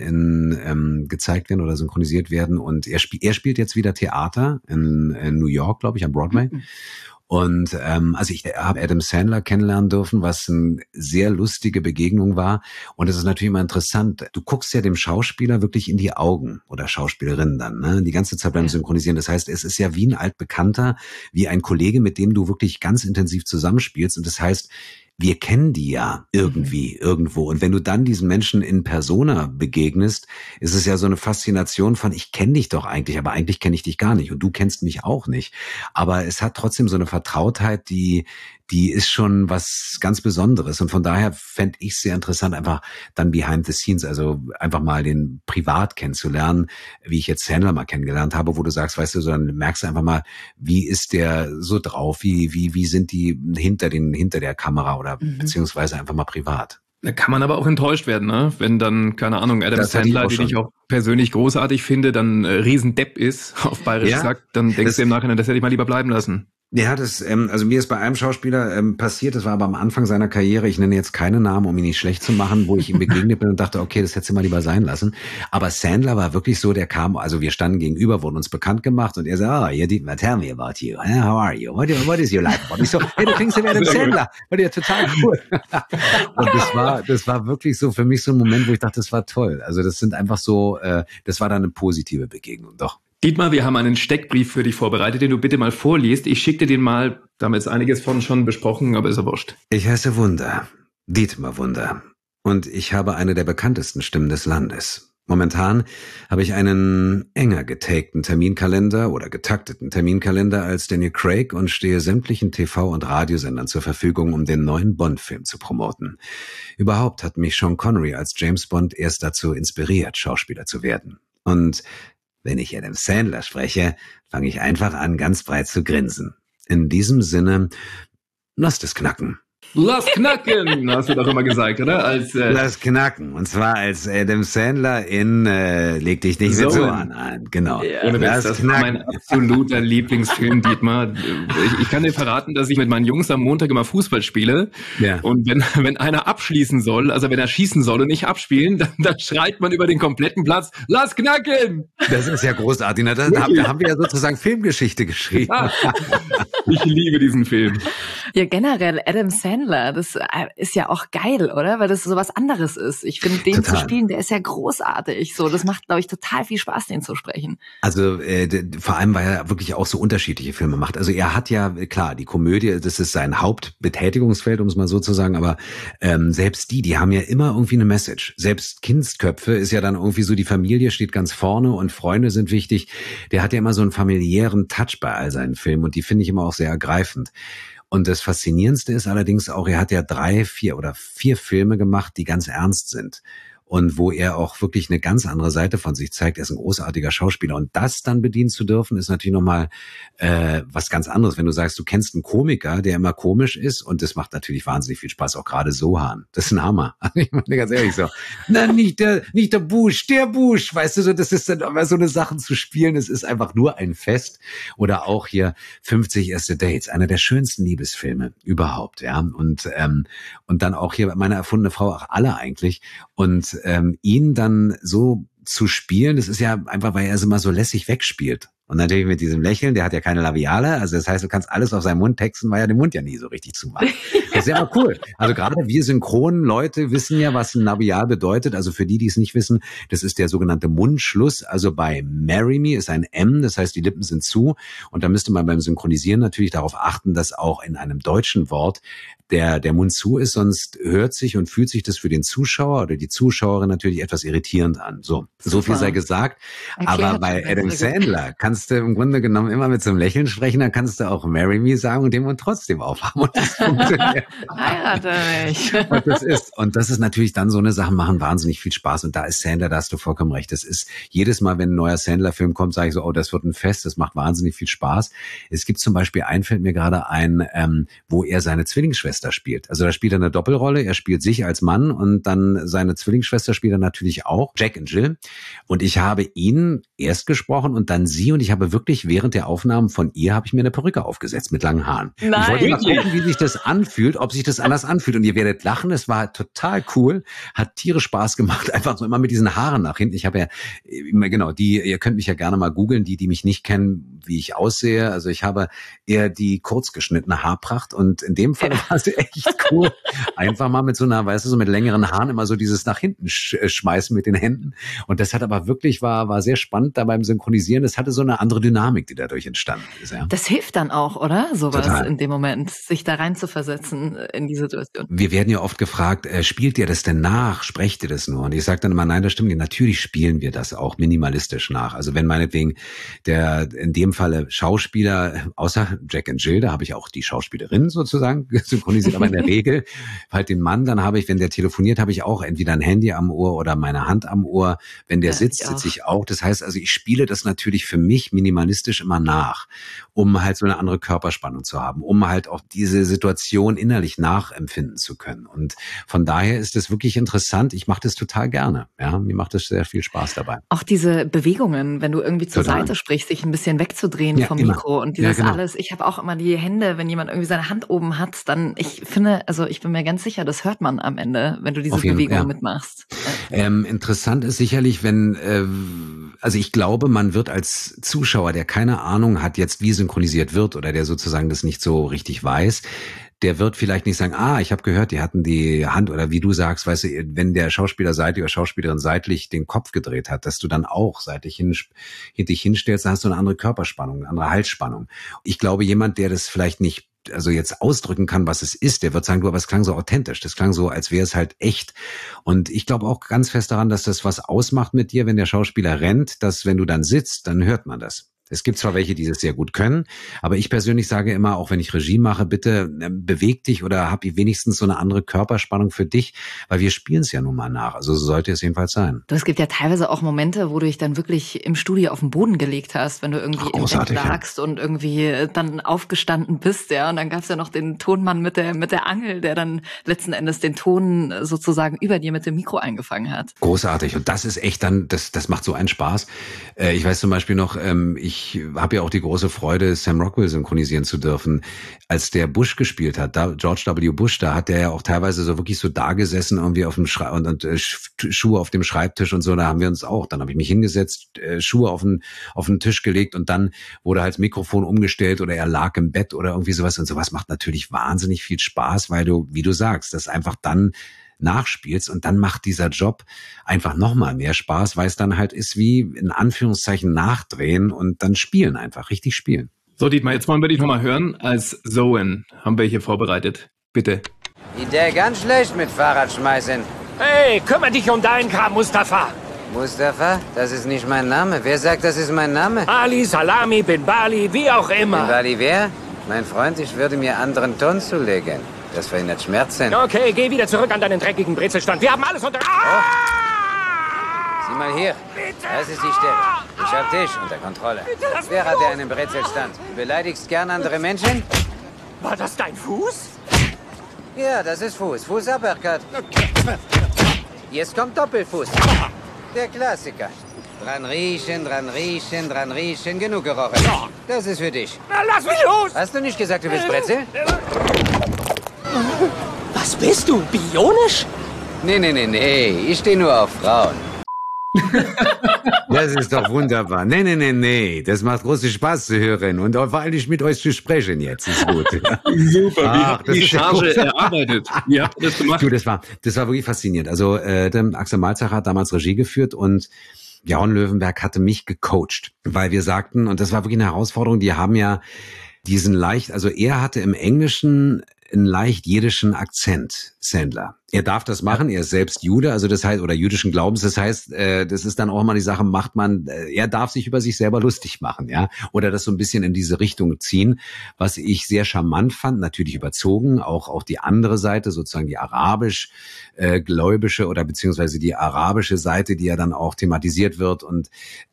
gezeigt werden oder synchronisiert werden. Und er spielt jetzt wieder Theater in New York, glaube ich, am Broadway. Mhm. Und also ich habe Adam Sandler kennenlernen dürfen, was eine sehr lustige Begegnung war. Und es ist natürlich immer interessant. Du guckst ja dem Schauspieler wirklich in die Augen oder Schauspielerin dann, ne? Die ganze Zeit beim Synchronisieren. Das heißt, es ist ja wie ein Altbekannter, wie ein Kollege, mit dem du wirklich ganz intensiv zusammenspielst. Und das heißt, wir kennen die ja irgendwie, irgendwo. Und wenn du dann diesen Menschen in Persona begegnest, ist es ja so eine Faszination von, ich kenne dich doch eigentlich, aber eigentlich kenne ich dich gar nicht und du kennst mich auch nicht. Aber es hat trotzdem so eine Vertrautheit, die ist schon was ganz Besonderes. Und von daher fände ich es sehr interessant, einfach dann behind the scenes, also einfach mal den privat kennenzulernen, wie ich jetzt Sandler mal kennengelernt habe, wo du sagst, weißt du, so dann merkst du einfach mal, wie ist der so drauf, wie sind die hinter der Kamera oder beziehungsweise einfach mal privat. Da kann man aber auch enttäuscht werden, ne? Wenn dann, keine Ahnung, Adam Sandler, den ich auch persönlich großartig finde, dann Riesendepp ist, auf Bayerisch gesagt, dann denkst du im Nachhinein, das hätte ich mal lieber bleiben lassen. Ja, also mir ist bei einem Schauspieler passiert, das war aber am Anfang seiner Karriere, ich nenne jetzt keine Namen, um ihn nicht schlecht zu machen, wo ich ihm begegnet bin und dachte, okay, das hättest du mal lieber sein lassen. Aber Sandler war wirklich so, der kam, also wir standen gegenüber, wurden uns bekannt gemacht und er sagte, you didn't tell me about you. How are you? What is your life? Und ich so, hey, du klingst ja wie Adam Sandler. Und ja, total cool. Und das war wirklich so für mich so ein Moment, wo ich dachte, das war toll. Also das sind einfach so, das war dann eine positive Begegnung, doch. Dietmar, wir haben einen Steckbrief für dich vorbereitet, den du bitte mal vorliest. Ich schicke dir den mal, da haben wir jetzt einiges von schon besprochen, aber ist ja wurscht. Ich heiße Wunder, Dietmar Wunder. Und ich habe eine der bekanntesten Stimmen des Landes. Momentan habe ich einen enger getakten Terminkalender oder getakteten Terminkalender als Daniel Craig und stehe sämtlichen TV- und Radiosendern zur Verfügung, um den neuen Bond-Film zu promoten. Überhaupt hat mich Sean Connery als James Bond erst dazu inspiriert, Schauspieler zu werden. Und wenn ich Adam Sandler spreche, fange ich einfach an, ganz breit zu grinsen. In diesem Sinne, lasst es knacken. Lass knacken, hast du doch immer gesagt, oder? Lass knacken. Und zwar als Adam Sandler in Leg dich nicht mit so an. Genau. Ja, das war mein absoluter Lieblingsfilm, Dietmar. Ich kann dir verraten, dass ich mit meinen Jungs am Montag immer Fußball spiele. Ja. Und wenn einer abschließen soll, also wenn er schießen soll und nicht abspielen, dann schreit man über den kompletten Platz, lass knacken! Das ist ja großartig. Da haben wir ja sozusagen Filmgeschichte geschrieben. Ja. Ich liebe diesen Film. Ja, generell Adam Sandler, das ist ja auch geil, oder? Weil das so was anderes ist. Ich finde, den zu spielen, der ist ja großartig. So, das macht, glaube ich, total viel Spaß, den zu sprechen. Also vor allem, weil er wirklich auch so unterschiedliche Filme macht. Also er hat ja, klar, die Komödie, das ist sein Hauptbetätigungsfeld, um es mal so zu sagen, aber selbst die haben ja immer irgendwie eine Message. Selbst Kindsköpfe ist ja dann irgendwie so, die Familie steht ganz vorne und Freunde sind wichtig. Der hat ja immer so einen familiären Touch bei all seinen Filmen und die finde ich immer auch sehr ergreifend. Und das Faszinierendste ist allerdings auch, er hat ja 3, 4 oder 4 Filme gemacht, die ganz ernst sind. Und wo er auch wirklich eine ganz andere Seite von sich zeigt. Er ist ein großartiger Schauspieler. Und das dann bedienen zu dürfen, ist natürlich nochmal was ganz anderes. Wenn du sagst, du kennst einen Komiker, der immer komisch ist, und das macht natürlich wahnsinnig viel Spaß, auch gerade Sohan. Das ist ein Hammer. Ich meine ganz ehrlich so. Nein, nicht der Bush, der Bush. Weißt du, so, das ist dann aber so eine Sachen zu spielen. Es ist einfach nur ein Fest. Oder auch hier 50 erste Dates. Einer der schönsten Liebesfilme überhaupt, ja. Und dann auch hier meine erfundene Frau, auch alle eigentlich. Und ihn dann so zu spielen, das ist ja einfach, weil er es immer so lässig wegspielt. Und natürlich mit diesem Lächeln, der hat ja keine Labiale, also das heißt, du kannst alles auf seinen Mund texten, weil er den Mund ja nie so richtig zumacht. Das ist ja immer cool. Also gerade wir synchronen Leute wissen ja, was ein Labial bedeutet. Also für die es nicht wissen, das ist der sogenannte Mundschluss. Also bei Marry Me ist ein M, das heißt, die Lippen sind zu. Und da müsste man beim Synchronisieren natürlich darauf achten, dass auch in einem deutschen Wort der Mund zu ist, sonst hört sich und fühlt sich das für den Zuschauer oder die Zuschauerin natürlich etwas irritierend an. So viel sei gesagt. Aber bei Adam Sandler kannst du im Grunde genommen immer mit so einem Lächeln sprechen, dann kannst du auch Marry Me sagen und den Mund trotzdem aufhaben. Und das funktioniert. Heirate mich. Und das ist natürlich dann so eine Sache, machen wahnsinnig viel Spaß. Und da ist Sandler, da hast du vollkommen recht. Das ist jedes Mal, wenn ein neuer Sandler-Film kommt, sage ich so, oh, das wird ein Fest, das macht wahnsinnig viel Spaß. Es gibt zum Beispiel fällt mir gerade ein, wo er seine Zwillingsschwester spielt. Also da spielt er eine Doppelrolle. Er spielt sich als Mann und dann seine Zwillingsschwester spielt er natürlich auch, Jack und Jill. Und ich habe ihn erst gesprochen und dann sie und ich habe wirklich während der Aufnahmen von ihr habe ich mir eine Perücke aufgesetzt mit langen Haaren. Nein. Ich wollte mal gucken, wie sich das anfühlt, ob sich das anders anfühlt. Und ihr werdet lachen, es war total cool, hat tierisch Spaß gemacht, einfach so immer mit diesen Haaren nach hinten. Ich habe ja immer, genau, ihr könnt mich ja gerne mal googeln, die mich nicht kennen, wie ich aussehe. Also ich habe eher die kurz geschnittene Haarpracht und in dem Fall war es echt cool. Einfach mal mit so einer, weißt du, so mit längeren Haaren immer so dieses nach hinten schmeißen mit den Händen. Und das hat aber wirklich, war sehr spannend da beim Synchronisieren. Das hatte so eine andere Dynamik, die dadurch entstanden ist. Ja. Das hilft dann auch, oder? Sowas Total. In dem Moment, sich da rein zu versetzen in die Situation. Wir werden ja oft gefragt, spielt ihr das denn nach? Sprecht ihr das nur? Und ich sage dann immer, nein, das stimmt nicht. Natürlich spielen wir das auch minimalistisch nach. Also wenn meinetwegen der in dem Falle Schauspieler, außer Jack and Jill, da habe ich auch die Schauspielerin sozusagen synchronisiert, aber in der Regel halt den Mann, dann habe ich, wenn der telefoniert, habe ich auch entweder ein Handy am Ohr oder meine Hand am Ohr. Wenn der sitzt, sitze ich auch. Das heißt also, ich spiele das natürlich für mich minimalistisch immer nach, um halt so eine andere Körperspannung zu haben, um halt auch diese Situation innerlich nachempfinden zu können. Und von daher ist es wirklich interessant. Ich mache das total gerne. Ja, mir macht es sehr viel Spaß dabei. Auch diese Bewegungen, wenn du irgendwie zur Seite sprichst, sich ein bisschen wegzudrehen vom Mikro und dieses alles. Ich habe auch immer die Hände, wenn jemand irgendwie seine Hand oben hat, dann, ich finde, also ich bin mir ganz sicher, das hört man am Ende, wenn du diese Bewegung mitmachst. Interessant ist sicherlich, also ich glaube, man wird als Zuschauer, der keine Ahnung hat jetzt, wie synchronisiert wird oder der sozusagen das nicht so richtig weiß, der wird vielleicht nicht sagen, ich habe gehört, die hatten die Hand oder wie du sagst, weißt du, wenn der Schauspieler seitlich oder Schauspielerin seitlich den Kopf gedreht hat, dass du dann auch seitlich dich hinstellst, dann hast du eine andere Körperspannung, eine andere Halsspannung. Ich glaube, jemand, der das vielleicht nicht also jetzt ausdrücken kann, was es ist, der wird sagen, du, aber es klang so authentisch, das klang so, als wäre es halt echt. Und ich glaube auch ganz fest daran, dass das was ausmacht mit dir, wenn der Schauspieler rennt, dass wenn du dann sitzt, dann hört man das. Es gibt zwar welche, die das sehr gut können, aber ich persönlich sage immer, auch wenn ich Regie mache, bitte beweg dich oder hab wenigstens so eine andere Körperspannung für dich, weil wir spielen es ja nun mal nach. Also so sollte es jedenfalls sein. Es gibt ja teilweise auch Momente, wo du dich dann wirklich im Studio auf den Boden gelegt hast, wenn du irgendwie im Bett lagst und irgendwie dann aufgestanden bist, ja. Und dann gab's ja noch den Tonmann mit der Angel, der dann letzten Endes den Ton sozusagen über dir mit dem Mikro eingefangen hat. Großartig. Und das ist echt dann, das macht so einen Spaß. Ich weiß zum Beispiel noch, ich habe ja auch die große Freude, Sam Rockwell synchronisieren zu dürfen. Als der Bush gespielt hat, George W. Bush, da hat der ja auch teilweise so wirklich so da gesessen, irgendwie auf dem und Schuhe auf dem Schreibtisch und so, da haben wir uns auch. Dann habe ich mich hingesetzt, Schuhe auf den Tisch gelegt und dann wurde halt das Mikrofon umgestellt oder er lag im Bett oder irgendwie sowas. Und sowas macht natürlich wahnsinnig viel Spaß, weil du, wie du sagst, das einfach dann nachspielst und dann macht dieser Job einfach nochmal mehr Spaß, weil es dann halt ist wie in Anführungszeichen nachdrehen und dann spielen einfach, richtig spielen. So Dietmar, jetzt wollen wir dich nochmal hören. Als Zoen haben wir hier vorbereitet. Bitte. Idee ganz schlecht mit Fahrradschmeißen. Hey, kümmere dich um deinen Kram, Mustafa. Mustafa? Das ist nicht mein Name. Wer sagt, das ist mein Name? Ali, Salami, Bin Bali, wie auch immer. Bin Bali wer? Mein Freund, ich würde mir anderen Ton zulegen. Das verhindert Schmerzen. Okay, geh wieder zurück an deinen dreckigen Brezelstand. Wir haben alles unter... Oh. Sieh mal hier. Das ist die Stelle. Ich hab dich unter Kontrolle. Wer hat dir einen Brezelstand? Du beleidigst gern andere Menschen? War das dein Fuß? Ja, das ist Fuß. Fuß-Uppercut. Jetzt kommt Doppelfuß. Der Klassiker. Dran riechen, dran riechen, dran riechen. Genug gerochen. Das ist für dich. Na, lass mich los! Hast du nicht gesagt, du bist Brezel? Was bist du, bionisch? Nee. Ich stehe nur auf Frauen. Das ist doch wunderbar. Nee. Das macht großen Spaß zu hören und vor allem mit euch zu sprechen jetzt. Ist gut. Super, wie habt ihr die Charge erarbeitet? Wie habt ihr das gemacht? Du, das war wirklich faszinierend. Also Axel Malzach hat damals Regie geführt und Jaron Löwenberg hatte mich gecoacht, weil wir sagten, und das war wirklich eine Herausforderung, die haben ja diesen also er hatte im Englischen einen leicht jiddischen Akzent, Sandler. Er darf das machen, er ist selbst Jude, also das heißt, oder jüdischen Glaubens, das heißt, das ist dann auch mal die Sache, er darf sich über sich selber lustig machen, ja, oder das so ein bisschen in diese Richtung ziehen, was ich sehr charmant fand, natürlich überzogen, auch die andere Seite, sozusagen die arabisch-gläubische oder beziehungsweise die arabische Seite, die ja dann auch thematisiert wird, und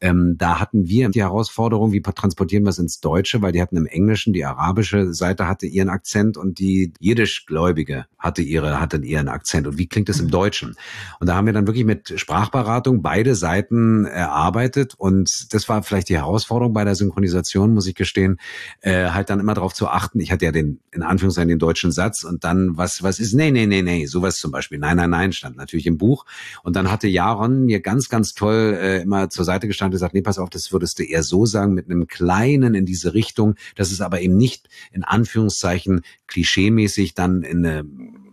da hatten wir die Herausforderung, wie transportieren wir es ins Deutsche, weil die hatten im Englischen, die arabische Seite hatte ihren Akzent und die jiddisch-gläubige hatte ihren Akzent. Und wie klingt es im Deutschen? Und da haben wir dann wirklich mit Sprachberatung beide Seiten erarbeitet, und das war vielleicht die Herausforderung bei der Synchronisation, muss ich gestehen, halt dann immer darauf zu achten. Ich hatte ja in Anführungszeichen den deutschen Satz, und dann was ist nee, sowas zum Beispiel, nein, stand natürlich im Buch, und dann hatte Jaron mir ganz, ganz toll immer zur Seite gestanden und gesagt, nee, pass auf, das würdest du eher so sagen, mit einem kleinen in diese Richtung, dass es aber eben nicht in Anführungszeichen klischeemäßig dann in eine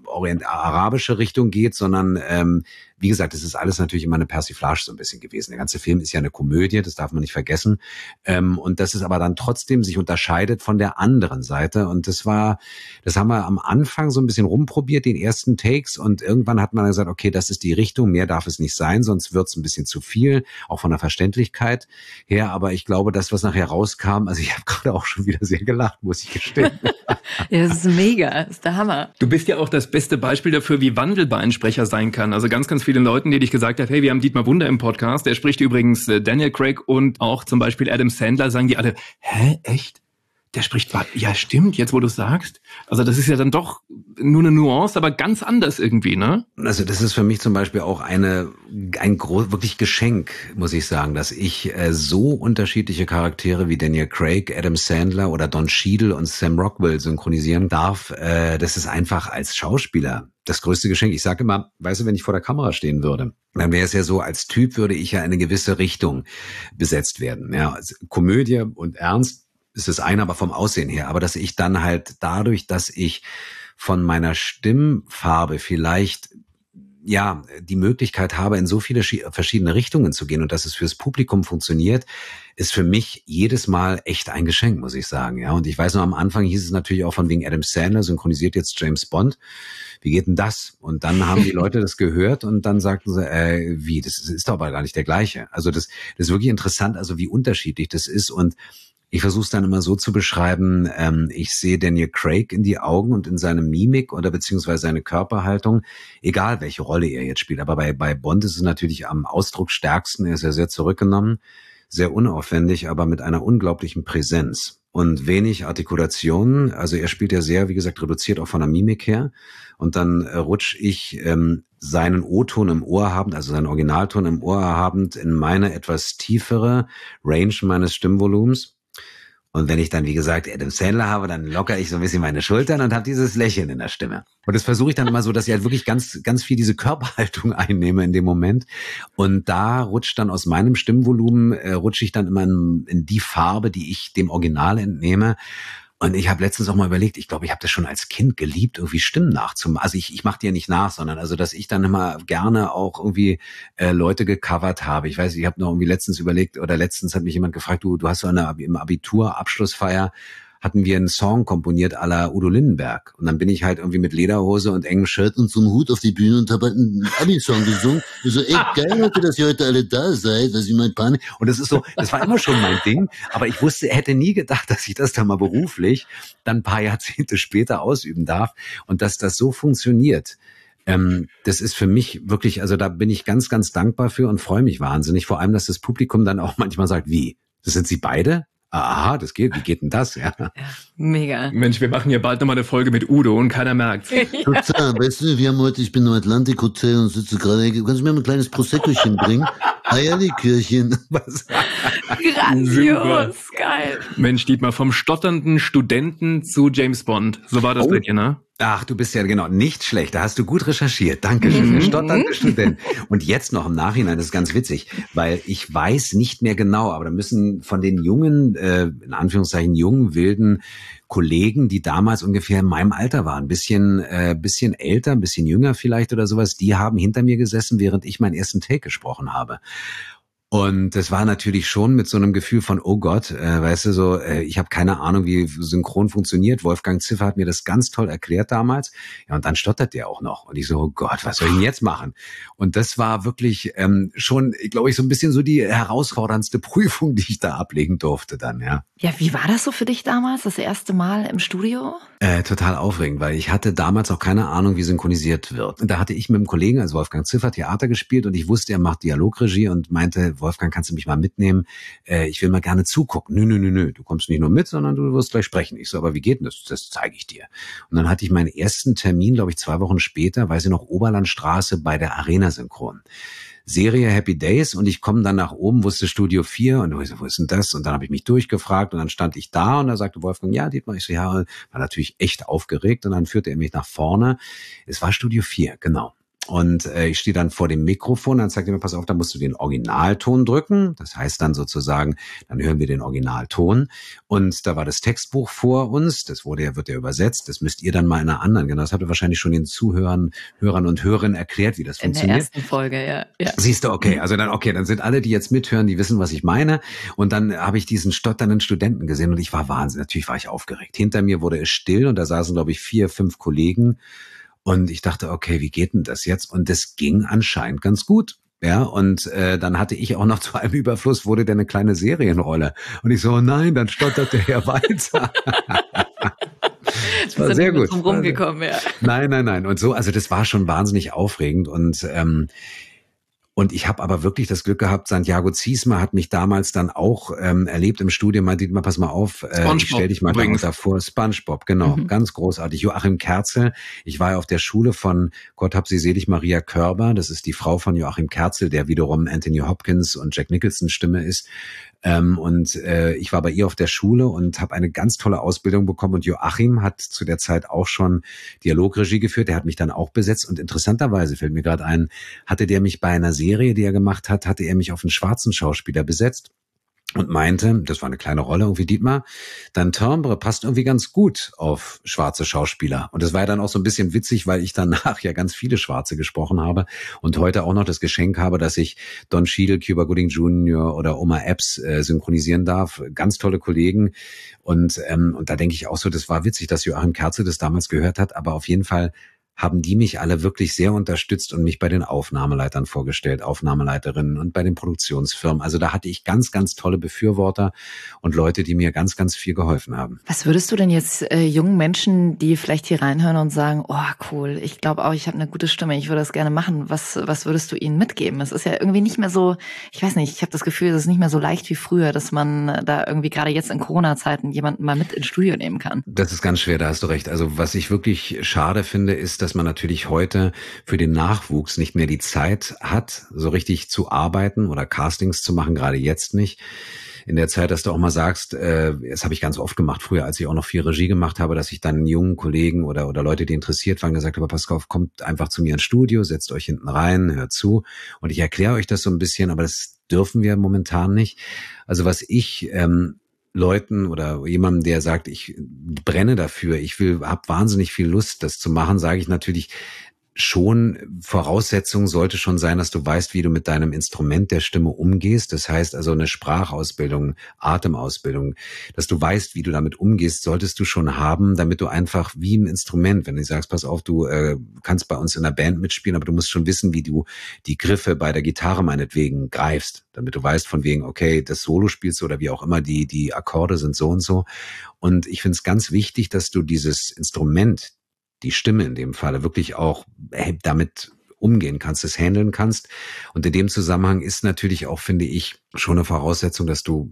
arabische Richtung geht, sondern wie gesagt, es ist alles natürlich immer eine Persiflage so ein bisschen gewesen. Der ganze Film ist ja eine Komödie, das darf man nicht vergessen. Und das ist aber dann trotzdem sich unterscheidet von der anderen Seite. Und das haben wir am Anfang so ein bisschen rumprobiert, den ersten Takes. Und irgendwann hat man dann gesagt, okay, das ist die Richtung, mehr darf es nicht sein, sonst wird es ein bisschen zu viel, auch von der Verständlichkeit her. Aber ich glaube, das, was nachher rauskam, also ich habe gerade auch schon wieder sehr gelacht, muss ich gestehen. Ja, das ist mega, das ist der Hammer. Du bist ja auch das beste Beispiel dafür, wie wandelbar ein Sprecher sein kann. Also ganz, ganz viele Leuten, die dich gesagt haben, hey, wir haben Dietmar Wunder im Podcast, der spricht übrigens Daniel Craig und auch zum Beispiel Adam Sandler, sagen die alle, hä, echt? Der spricht, ja stimmt, jetzt wo du sagst. Also das ist ja dann doch nur eine Nuance, aber ganz anders irgendwie, ne? Also das ist für mich zum Beispiel auch ein wirklich Geschenk, muss ich sagen, dass ich so unterschiedliche Charaktere wie Daniel Craig, Adam Sandler oder Don Cheadle und Sam Rockwell synchronisieren darf. Das ist einfach als Schauspieler das größte Geschenk. Ich sage immer, weißt du, wenn ich vor der Kamera stehen würde, dann wäre es ja so, als Typ würde ich ja in eine gewisse Richtung besetzt werden. Ja, also Komödie und Ernst ist das eine, aber vom Aussehen her. Aber dass ich dann halt dadurch, dass ich von meiner Stimmfarbe vielleicht die Möglichkeit habe, in so viele verschiedene Richtungen zu gehen und dass es fürs Publikum funktioniert, ist für mich jedes Mal echt ein Geschenk, muss ich sagen. Ja, und ich weiß noch, am Anfang hieß es natürlich auch von wegen Adam Sandler synchronisiert jetzt James Bond. Wie geht denn das? Und dann haben die Leute das gehört und dann sagten sie, wie, das ist doch aber gar nicht der gleiche. Also das ist wirklich interessant, also wie unterschiedlich das ist. Und ich versuche es dann immer so zu beschreiben, ich sehe Daniel Craig in die Augen und in seine Mimik oder beziehungsweise seine Körperhaltung, egal welche Rolle er jetzt spielt. Aber bei Bond ist es natürlich am ausdrucksstärksten, er ist ja sehr zurückgenommen, sehr unaufwendig, aber mit einer unglaublichen Präsenz und wenig Artikulation. Also er spielt ja sehr, wie gesagt, reduziert auch von der Mimik her. Und dann rutsche ich seinen O-Ton im Ohr habend, also seinen Originalton im Ohr habend, in meine etwas tiefere Range meines Stimmvolumens. Und wenn ich dann, wie gesagt, Adam Sandler habe, dann lockere ich so ein bisschen meine Schultern und habe dieses Lächeln in der Stimme. Und das versuche ich dann immer so, dass ich halt wirklich ganz, ganz viel diese Körperhaltung einnehme in dem Moment. Und da rutscht dann aus meinem Stimmvolumen, rutsche ich dann immer in die Farbe, die ich dem Original entnehme. Und ich habe letztens auch mal überlegt, ich glaube, ich habe das schon als Kind geliebt, irgendwie Stimmen nachzumachen. Also ich mache die ja nicht nach, sondern also, dass ich dann immer gerne auch irgendwie Leute gecovert habe. Ich weiß, ich habe noch irgendwie letztens überlegt, oder letztens hat mich jemand gefragt, du hast so im Abitur, Abschlussfeier, hatten wir einen Song komponiert à la Udo Lindenberg. Und dann bin ich halt irgendwie mit Lederhose und engem Shirt und so einem Hut auf die Bühne und habe halt einen Abi-Song gesungen. Ich so, ey, geil, Leute, dass ihr heute alle da seid, dass ich mein Panik. Und das ist so, das war immer schon mein Ding. Aber ich hätte nie gedacht, dass ich das dann mal beruflich dann ein paar Jahrzehnte später ausüben darf. Und dass das so funktioniert. Das ist für mich wirklich, also da bin ich ganz, ganz dankbar für und freue mich wahnsinnig. Vor allem, dass das Publikum dann auch manchmal sagt, wie? Das sind Sie beide? Aha, das geht. Wie geht denn das? Ja. Mega. Mensch, wir machen ja bald nochmal eine Folge mit Udo und keiner merkt's. Total, weißt du, ich bin im Atlantic Hotel und sitze gerade, kannst du mir mal ein kleines Proseccochen bringen? Eierlikörchen. Was? Grandios, geil. Mensch, Dietmar, vom stotternden Studenten zu James Bond. So war das bei dir, ne? Ach, du bist ja genau nicht schlecht. Da hast du gut recherchiert. Dankeschön. Der stotternde Student. Und jetzt noch im Nachhinein, das ist ganz witzig, weil ich weiß nicht mehr genau, aber da müssen von den jungen, in Anführungszeichen jungen, wilden Kollegen, die damals ungefähr in meinem Alter waren, ein bisschen älter, ein bisschen jünger vielleicht oder sowas, die haben hinter mir gesessen, während ich meinen ersten Take gesprochen habe. Und das war natürlich schon mit so einem Gefühl von, oh Gott, weißt du, so, ich habe keine Ahnung, wie synchron funktioniert. Wolfgang Ziffer hat mir das ganz toll erklärt damals. Ja, und dann stottert der auch noch. Und ich so, oh Gott, was soll ich denn jetzt machen? Und das war wirklich schon, glaube ich, so ein bisschen so die herausforderndste Prüfung, die ich da ablegen durfte dann, ja. Ja, wie war das so für dich damals, das erste Mal im Studio? Total aufregend, weil ich hatte damals auch keine Ahnung, wie synchronisiert wird. Und da hatte ich mit einem Kollegen, also Wolfgang Ziffer, Theater gespielt und ich wusste, er macht Dialogregie und meinte, Wolfgang, kannst du mich mal mitnehmen? Ich will mal gerne zugucken. Nö, du kommst nicht nur mit, sondern du wirst gleich sprechen. Ich so, aber wie geht denn das? Das zeige ich dir. Und dann hatte ich meinen ersten Termin, glaube ich, 2 Wochen später, weiß ich noch, Oberlandstraße bei der Arena Synchron. Serie Happy Days und ich komme dann nach oben, wusste Studio 4 und ich so, wo ist denn das? Und dann habe ich mich durchgefragt und dann stand ich da und da sagte Wolfgang, ja, Dietmar, ich so, ja, war natürlich echt aufgeregt und dann führte er mich nach vorne. Es war Studio 4, genau. Und ich stehe dann vor dem Mikrofon, dann sagt er mir, pass auf, da musst du den Originalton drücken. Das heißt dann sozusagen, dann hören wir den Originalton. Und da war das Textbuch vor uns, das wird ja übersetzt. Das müsst ihr dann mal in einer anderen, genau, das habt ihr wahrscheinlich schon den Hörern und Hörerinnen erklärt, wie das funktioniert. In der ersten Folge, ja. Siehst du, okay, dann sind alle, die jetzt mithören, die wissen, was ich meine. Und dann habe ich diesen stotternden Studenten gesehen und ich war wahnsinnig, natürlich war ich aufgeregt. Hinter mir wurde es still und da saßen, glaube ich, 4, 5 Kollegen. Und ich dachte, okay, wie geht denn das jetzt? Und das ging anscheinend ganz gut. Ja, und dann hatte ich auch noch zu einem Überfluss, wurde der eine kleine Serienrolle. Und ich so, oh nein, dann stotterte er weiter. Das war sehr gut. Rumgekommen, ja. Nein. Und so, also das war schon wahnsinnig aufregend. Und ich habe aber wirklich das Glück gehabt, Santiago Ziesmer hat mich damals dann auch erlebt im Studio, meinte, mal pass mal auf, ich stell dich mal davor. SpongeBob, genau, ganz großartig. Joachim Kerzel, ich war ja auf der Schule von, Gott hab sie selig, Maria Körber, das ist die Frau von Joachim Kerzel, der wiederum Anthony Hopkins und Jack Nicholson Stimme ist. Ich war bei ihr auf der Schule und habe eine ganz tolle Ausbildung bekommen und Joachim hat zu der Zeit auch schon Dialogregie geführt, der hat mich dann auch besetzt und interessanterweise fällt mir gerade ein, hatte der mich bei einer Serie, die er gemacht hat, hatte er mich auf einen schwarzen Schauspieler besetzt und meinte, das war eine kleine Rolle irgendwie, Dietmar, dein Timbre passt irgendwie ganz gut auf schwarze Schauspieler. Und das war ja dann auch so ein bisschen witzig, weil ich danach ja ganz viele Schwarze gesprochen habe und heute auch noch das Geschenk habe, dass ich Don Cheadle, Cuba Gooding Jr. oder Oma Epps synchronisieren darf. Ganz tolle Kollegen. Und da denke ich auch so, das war witzig, dass Joachim Kerzel das damals gehört hat, aber auf jeden Fall haben die mich alle wirklich sehr unterstützt und mich bei den Aufnahmeleitern vorgestellt, Aufnahmeleiterinnen und bei den Produktionsfirmen. Also da hatte ich ganz, ganz tolle Befürworter und Leute, die mir ganz, ganz viel geholfen haben. Was würdest du denn jetzt jungen Menschen, die vielleicht hier reinhören und sagen, oh cool, ich glaube auch, ich habe eine gute Stimme, ich würde das gerne machen, was würdest du ihnen mitgeben? Es ist ja irgendwie nicht mehr so, ich weiß nicht, ich habe das Gefühl, es ist nicht mehr so leicht wie früher, dass man da irgendwie gerade jetzt in Corona-Zeiten jemanden mal mit ins Studio nehmen kann. Das ist ganz schwer, da hast du recht. Also was ich wirklich schade finde, ist, dass man natürlich heute für den Nachwuchs nicht mehr die Zeit hat, so richtig zu arbeiten oder Castings zu machen, gerade jetzt nicht. In der Zeit, dass du auch mal sagst, das habe ich ganz oft gemacht, früher, als ich auch noch viel Regie gemacht habe, dass ich dann jungen Kollegen oder Leute, die interessiert waren, gesagt habe, pass auf, kommt einfach zu mir ins Studio, setzt euch hinten rein, hört zu und ich erkläre euch das so ein bisschen, aber das dürfen wir momentan nicht. Also was ich Leuten oder jemandem, der sagt, ich brenne dafür, habe wahnsinnig viel Lust, das zu machen, sage ich natürlich schon, Voraussetzung sollte schon sein, dass du weißt, wie du mit deinem Instrument der Stimme umgehst. Das heißt also eine Sprachausbildung, Atemausbildung, dass du weißt, wie du damit umgehst, solltest du schon haben, damit du einfach wie ein Instrument, wenn du sagst, pass auf, du kannst bei uns in der Band mitspielen, aber du musst schon wissen, wie du die Griffe bei der Gitarre meinetwegen greifst, damit du weißt von wegen, okay, das Solo spielst du oder wie auch immer, die Akkorde sind so und so. Und ich finde es ganz wichtig, dass du dieses Instrument, die Stimme in dem Falle, wirklich auch damit umgehen kannst, es handeln kannst. Und in dem Zusammenhang ist natürlich auch, finde ich, schon eine Voraussetzung, dass du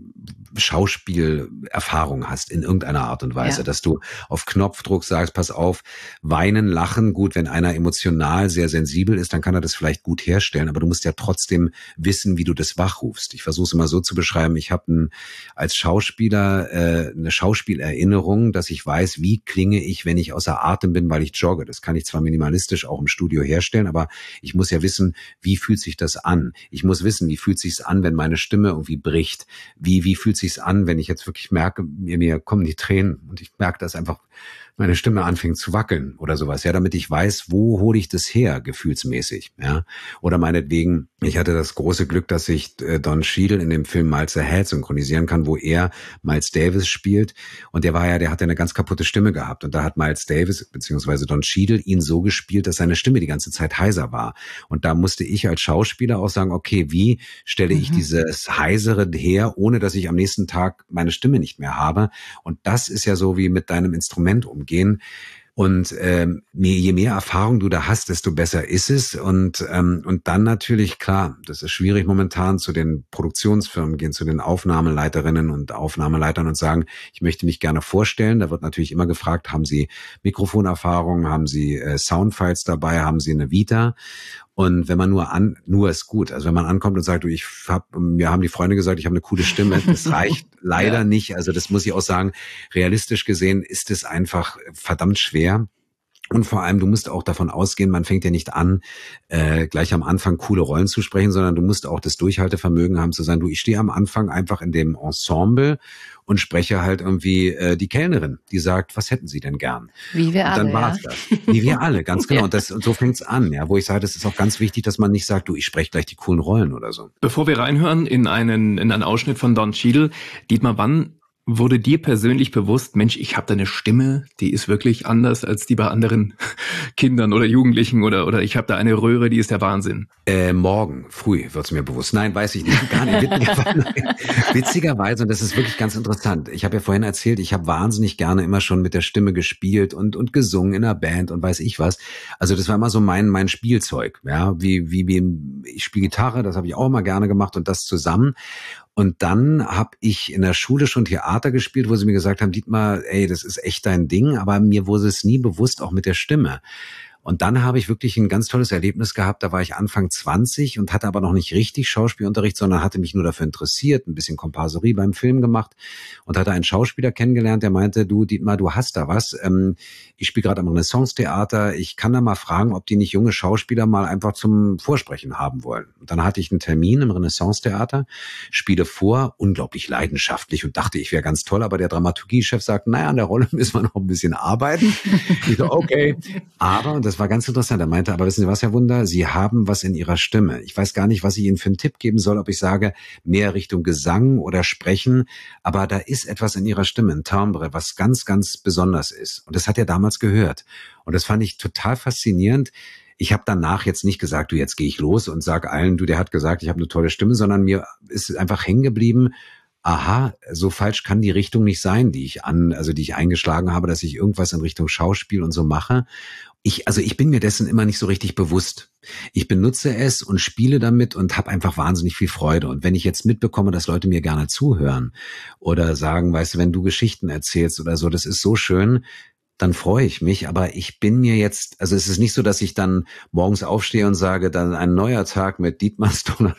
Schauspielerfahrung hast in irgendeiner Art und Weise, dass du auf Knopfdruck sagst, pass auf, weinen, lachen, gut, wenn einer emotional sehr sensibel ist, dann kann er das vielleicht gut herstellen, aber du musst ja trotzdem wissen, wie du das wachrufst. Ich versuche es immer so zu beschreiben, ich habe als Schauspieler eine Schauspielerinnerung, dass ich weiß, wie klinge ich, wenn ich außer Atem bin, weil ich jogge. Das kann ich zwar minimalistisch auch im Studio herstellen, aber ich muss ja wissen, wie fühlt sich das an? Ich muss wissen, wie fühlt sich's an, wenn meine Stimme irgendwie bricht? Wie fühlt sich's an, wenn ich jetzt wirklich merke, mir kommen die Tränen und ich merke das einfach, meine Stimme anfängt zu wackeln oder sowas, ja, damit ich weiß, wo hole ich das her, gefühlsmäßig, ja. Oder meinetwegen, ich hatte das große Glück, dass ich Don Cheadle in dem Film Miles Ahead synchronisieren kann, wo er Miles Davis spielt. Und der hatte eine ganz kaputte Stimme gehabt. Und da hat Miles Davis, beziehungsweise Don Cheadle, ihn so gespielt, dass seine Stimme die ganze Zeit heiser war. Und da musste ich als Schauspieler auch sagen, okay, wie stelle ich dieses Heisere her, ohne dass ich am nächsten Tag meine Stimme nicht mehr habe? Und das ist ja so wie mit deinem Instrument umgehen. Und je mehr Erfahrung du da hast, desto besser ist es. Und dann natürlich, klar, das ist schwierig momentan, zu den Produktionsfirmen gehen, zu den Aufnahmeleiterinnen und Aufnahmeleitern und sagen, ich möchte mich gerne vorstellen. Da wird natürlich immer gefragt, haben Sie Mikrofonerfahrung, haben Sie Soundfiles dabei, haben Sie eine Vita? Und wenn man nur ist gut. Also wenn man ankommt und sagt, mir haben die Freunde gesagt, ich habe eine coole Stimme, das reicht leider nicht. Also das muss ich auch sagen, realistisch gesehen ist es einfach verdammt schwer. Und vor allem, du musst auch davon ausgehen, man fängt ja nicht an, gleich am Anfang coole Rollen zu sprechen, sondern du musst auch das Durchhaltevermögen haben zu sagen, ich stehe am Anfang einfach in dem Ensemble und spreche halt irgendwie die Kellnerin, die sagt, was hätten Sie denn gern? Wie wir alle, dann war's das. Wie wir alle, ganz genau. Und so fängt's an, ja, wo ich sage, das ist auch ganz wichtig, dass man nicht sagt, ich spreche gleich die coolen Rollen oder so. Bevor wir reinhören in einen Ausschnitt von Don Cheadle, Dietmar, wann wurde dir persönlich bewusst, Mensch, ich habe da eine Stimme, die ist wirklich anders als die bei anderen Kindern oder Jugendlichen oder ich habe da eine Röhre, die ist der Wahnsinn? Morgen früh wird's mir bewusst. Nein, weiß ich nicht. Gar nicht. Witzigerweise, und das ist wirklich ganz interessant. Ich habe ja vorhin erzählt, ich habe wahnsinnig gerne immer schon mit der Stimme gespielt und gesungen in einer Band und weiß ich was. Also das war immer so mein Spielzeug. Ja, ich spiele Gitarre, das habe ich auch immer gerne gemacht und das zusammen. Und dann habe ich in der Schule schon Theater gespielt, wo sie mir gesagt haben, Dietmar, das ist echt dein Ding, aber mir wurde es nie bewusst, auch mit der Stimme. Und dann habe ich wirklich ein ganz tolles Erlebnis gehabt. Da war ich Anfang 20 und hatte aber noch nicht richtig Schauspielunterricht, sondern hatte mich nur dafür interessiert, ein bisschen Komparserie beim Film gemacht und hatte einen Schauspieler kennengelernt, der meinte, du Dietmar, du hast da was. Ich spiele gerade am Renaissance-Theater. Ich kann da mal fragen, ob die nicht junge Schauspieler mal einfach zum Vorsprechen haben wollen. Und dann hatte ich einen Termin im Renaissance-Theater, spiele vor, unglaublich leidenschaftlich und dachte, ich wäre ganz toll. Aber der Dramaturgiechef sagt, naja, an der Rolle müssen wir noch ein bisschen arbeiten. Ich so, okay. Aber das war ganz interessant. Er meinte, aber wissen Sie was, Herr Wunder? Sie haben was in Ihrer Stimme. Ich weiß gar nicht, was ich Ihnen für einen Tipp geben soll, ob ich sage, mehr Richtung Gesang oder Sprechen. Aber da ist etwas in Ihrer Stimme, ein Timbre, was ganz, ganz besonders ist. Und das hat er damals gehört. Und das fand ich total faszinierend. Ich habe danach jetzt nicht gesagt, jetzt gehe ich los und sag allen, der hat gesagt, ich habe eine tolle Stimme, sondern mir ist einfach hängen geblieben, aha, so falsch kann die Richtung nicht sein, die ich eingeschlagen habe, dass ich irgendwas in Richtung Schauspiel und so mache. Ich bin mir dessen immer nicht so richtig bewusst. Ich benutze es und spiele damit und habe einfach wahnsinnig viel Freude. Und wenn ich jetzt mitbekomme, dass Leute mir gerne zuhören oder sagen, weißt du, wenn du Geschichten erzählst oder so, das ist so schön, dann freue ich mich. Aber ich bin mir jetzt, also es ist nicht so, dass ich dann morgens aufstehe und sage, dann ein neuer Tag mit Dietmar Stoller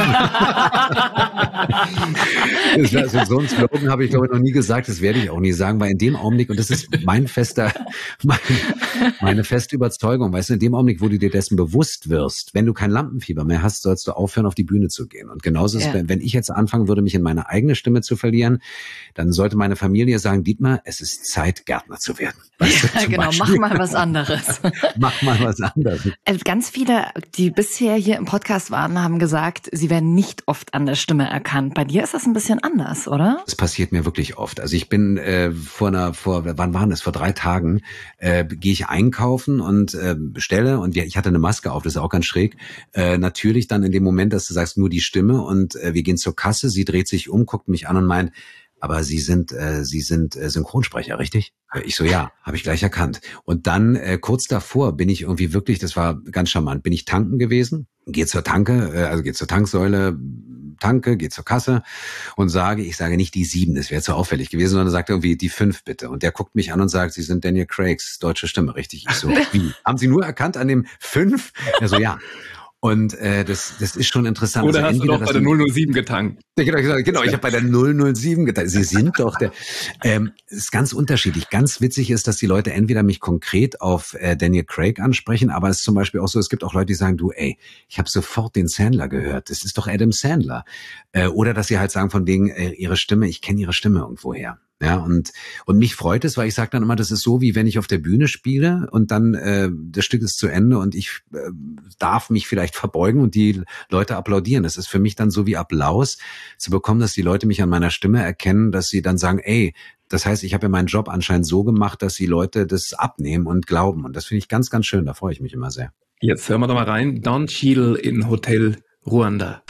Stimme. So ein Slogan habe ich, glaube ich, noch nie gesagt. Das werde ich auch nie sagen, weil in dem Augenblick, und das ist meine feste Überzeugung, weißt du, in dem Augenblick, wo du dir dessen bewusst wirst, wenn du kein Lampenfieber mehr hast, sollst du aufhören, auf die Bühne zu gehen. Und genauso ist es, wenn ich jetzt anfangen würde, mich in meine eigene Stimme zu verlieren, dann sollte meine Familie sagen, Dietmar, es ist Zeit, Gärtner zu werden. Weißt du, ja, genau, Beispiel. mach mal was anderes. Mach mal was anderes. Ganz viele, die bisher hier im Podcast waren, haben gesagt, sie werden nicht oft an der Stimme erkannt. Bei dir ist das ein bisschen anders, oder? Das passiert mir wirklich oft. Also ich bin wann waren das? Vor 3 Tagen gehe ich einkaufen und bestelle und ich hatte eine Maske auf, das ist auch ganz schräg. Natürlich dann in dem Moment, dass du sagst, nur die Stimme und wir gehen zur Kasse, sie dreht sich um, guckt mich an und meint, aber Sie sind Synchronsprecher, richtig? Ich so, ja, habe ich gleich erkannt. Und dann kurz davor bin ich irgendwie wirklich, das war ganz charmant, bin ich tanken gewesen, gehe zur Tanksäule, tanke, gehe zur Kasse und ich sage nicht die 7, das wäre zu auffällig gewesen, sondern sagt irgendwie die 5 bitte. Und der guckt mich an und sagt, Sie sind Daniel Craigs deutsche Stimme, richtig? Ich so, wie? Haben Sie nur erkannt an dem 5? Er so, ja. Und das ist schon interessant. Oder hast du doch bei der 007 getankt? Genau, ich habe bei der 007 getankt. Sie sind doch es ist ganz unterschiedlich. Ganz witzig ist, dass die Leute entweder mich konkret auf Daniel Craig ansprechen, aber es ist zum Beispiel auch so, es gibt auch Leute, die sagen, ich habe sofort den Sandler gehört. Das ist doch Adam Sandler. Oder dass sie halt sagen von wegen ihre Stimme, ich kenne ihre Stimme irgendwoher. Ja, und mich freut es, weil ich sage dann immer, das ist so, wie wenn ich auf der Bühne spiele und dann das Stück ist zu Ende und ich darf mich vielleicht verbeugen und die Leute applaudieren. Das ist für mich dann so wie Applaus zu bekommen, dass die Leute mich an meiner Stimme erkennen, dass sie dann sagen, ey, das heißt, ich habe ja meinen Job anscheinend so gemacht, dass die Leute das abnehmen und glauben. Und das finde ich ganz, ganz schön. Da freue ich mich immer sehr. Jetzt hören wir doch mal rein. Don Cheadle in Hotel Rwanda.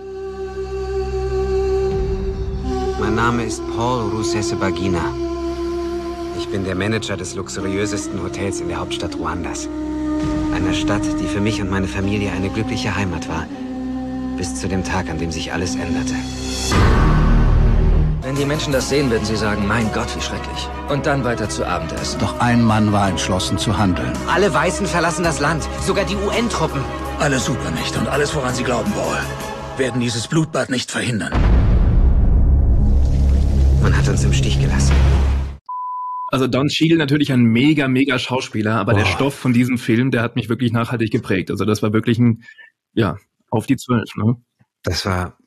Mein Name ist Paul Rusesabagina. Ich bin der Manager des luxuriösesten Hotels in der Hauptstadt Ruandas. Einer Stadt, die für mich und meine Familie eine glückliche Heimat war. Bis zu dem Tag, an dem sich alles änderte. Wenn die Menschen das sehen, würden sie sagen, mein Gott, wie schrecklich. Und dann weiter zu Abendessen. Doch ein Mann war entschlossen zu handeln. Alle Weißen verlassen das Land, sogar die UN-Truppen. Alle Supermächte und alles, woran sie glauben wollen, werden dieses Blutbad nicht verhindern. Man hat uns im Stich gelassen. Also Don Cheadle natürlich ein mega, mega Schauspieler, aber der Stoff von diesem Film, der hat mich wirklich nachhaltig geprägt. Also das war wirklich ein, auf die 12, ne? Das war,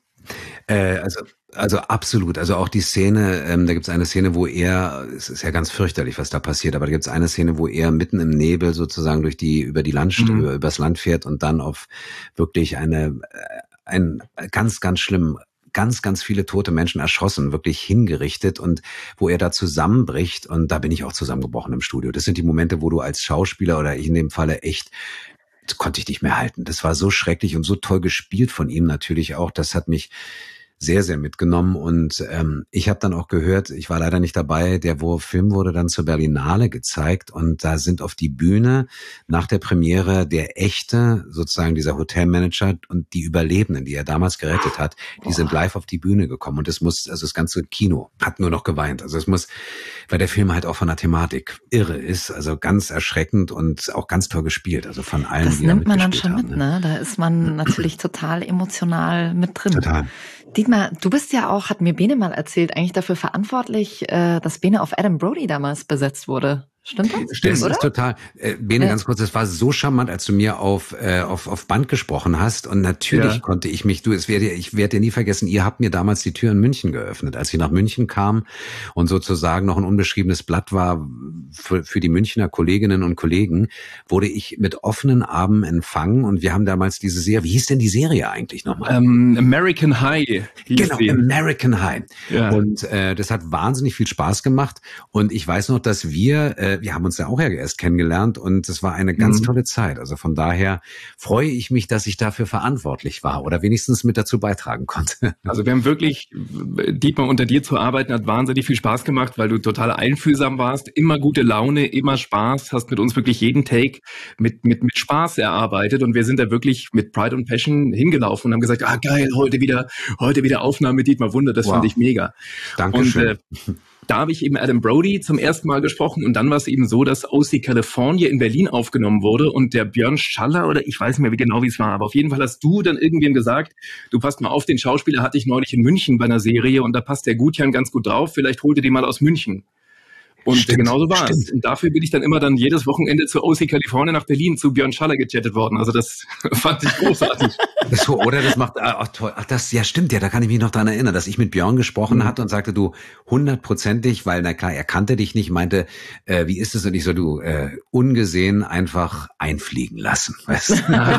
also absolut. Also auch die Szene, da gibt es eine Szene, wo es ist ja ganz fürchterlich, was da passiert, aber da gibt es eine Szene, wo er mitten im Nebel sozusagen übers Land fährt und dann auf wirklich ein ganz, ganz schlimm, ganz, ganz viele tote Menschen erschossen, wirklich hingerichtet und wo er da zusammenbricht und da bin ich auch zusammengebrochen im Studio. Das sind die Momente, wo du als Schauspieler oder ich in dem Falle echt, konnte ich nicht mehr halten. Das war so schrecklich und so toll gespielt von ihm natürlich auch. Das hat mich sehr, sehr mitgenommen und ich habe dann auch gehört, ich war leider nicht dabei, der Film wurde dann zur Berlinale gezeigt und da sind auf die Bühne nach der Premiere der echte, sozusagen dieser Hotelmanager und die Überlebenden, die er damals gerettet hat, die sind live auf die Bühne gekommen und das ganze Kino hat nur noch geweint. Also weil der Film halt auch von der Thematik irre ist, also ganz erschreckend und auch ganz toll gespielt, also von allen, das die da nimmt man dann mitgespielt schon haben, mit, ne? Da ist man natürlich total emotional mit drin. Total. Dietmar, du bist ja auch, hat mir Bene mal erzählt, eigentlich dafür verantwortlich, dass Bene auf Adam Brody damals besetzt wurde. Stimmt das? Stimmt, oder? Das ist total. Bene, ganz kurz, das war so charmant, als du mir auf Band gesprochen hast. Und natürlich konnte ich mich, ich werde dir nie vergessen, ihr habt mir damals die Tür in München geöffnet. Als ich nach München kam und sozusagen noch ein unbeschriebenes Blatt war für die Münchner Kolleginnen und Kollegen, wurde ich mit offenen Armen empfangen. Und wir haben damals diese Serie, wie hieß denn die Serie eigentlich nochmal? American High. Genau, American High. Ja. Und das hat wahnsinnig viel Spaß gemacht. Und ich weiß noch, dass wir haben uns ja auch erst kennengelernt und es war eine ganz tolle Zeit. Also von daher freue ich mich, dass ich dafür verantwortlich war oder wenigstens mit dazu beitragen konnte. Also wir haben wirklich, Dietmar, unter dir zu arbeiten hat wahnsinnig viel Spaß gemacht, weil du total einfühlsam warst, immer gute Laune, immer Spaß, hast mit uns wirklich jeden Take mit Spaß erarbeitet und wir sind da wirklich mit Pride und Passion hingelaufen und haben gesagt, geil, heute wieder Aufnahme mit Dietmar Wunder, das fand ich mega. Dankeschön. Und da habe ich eben Adam Brody zum ersten Mal gesprochen und dann war es eben so, dass OC California in Berlin aufgenommen wurde und der Björn Schaller oder ich weiß nicht mehr genau, wie es war, aber auf jeden Fall hast du dann irgendwem gesagt, du passt mal auf, den Schauspieler hatte ich neulich in München bei einer Serie und da passt der Gutjan ganz gut drauf, vielleicht holt ihr den mal aus München. Und genauso war es. Und dafür bin ich dann immer jedes Wochenende zu OC California nach Berlin zu Björn Schaller gechattet worden. Also das fand ich großartig. Das macht, toll. Ja stimmt, da kann ich mich noch dran erinnern, dass ich mit Björn gesprochen hatte und sagte, du, 100%ig, weil na klar, er kannte dich nicht, meinte, wie ist es? Und ich so, du, ungesehen einfach einfliegen lassen. Weißt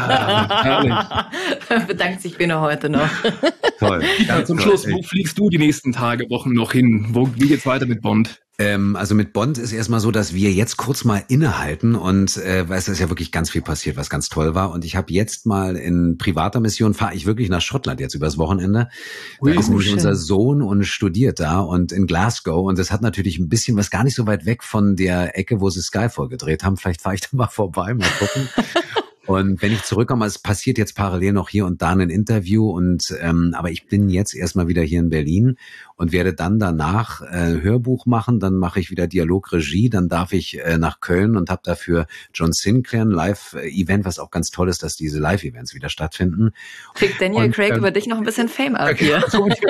du? Bedankt sich Bene heute noch. Toll. Ja, zum Schluss, wo fliegst du die nächsten Tage, Wochen noch hin? Wie geht's weiter mit Bond? Also mit Bond ist erstmal so, dass wir jetzt kurz mal innehalten und weil es ist ja wirklich ganz viel passiert, was ganz toll war. Und ich habe jetzt mal in privater Mission, fahre ich wirklich nach Schottland jetzt übers Wochenende. Da ist nämlich unser Sohn und studiert da und in Glasgow. Und das hat natürlich ein bisschen was gar nicht so weit weg von der Ecke, wo sie Skyfall gedreht haben. Vielleicht fahre ich da mal vorbei, mal gucken. Und wenn ich zurückkomme, es passiert jetzt parallel noch hier und da ein Interview und aber ich bin jetzt erstmal wieder hier in Berlin und werde dann danach Hörbuch machen, dann mache ich wieder Dialogregie, dann darf ich nach Köln und habe dafür John Sinclair ein Live-Event, was auch ganz toll ist, dass diese Live-Events wieder stattfinden. Kriegt Daniel Craig über dich noch ein bisschen Fame ab hier.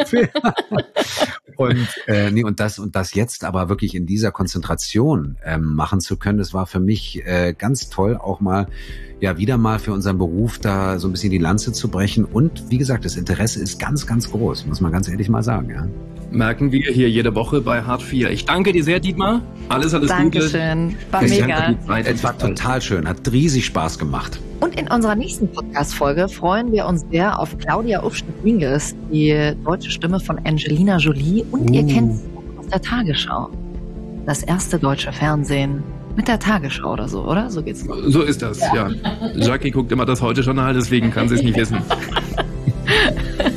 Und das jetzt aber wirklich in dieser Konzentration machen zu können, das war für mich ganz toll, auch mal wieder wieder mal für unseren Beruf da so ein bisschen die Lanze zu brechen. Und wie gesagt, das Interesse ist ganz, ganz groß, muss man ganz ehrlich mal sagen. Ja. Merken wir hier jede Woche bei Hart 4. Ich danke dir sehr, Dietmar. Alles Gute. Dankeschön. War mega. Es war total schön. Hat riesig Spaß gemacht. Und in unserer nächsten Podcast-Folge freuen wir uns sehr auf Claudia Upstedt-Minges, die deutsche Stimme von Angelina Jolie. Und ihr kennt sie aus der Tagesschau. Das erste deutsche Fernsehen mit der Tagesschau oder so, oder? So geht's noch. So ist das, ja. Jackie guckt immer das Heute-Journal, deswegen kann sie es nicht wissen.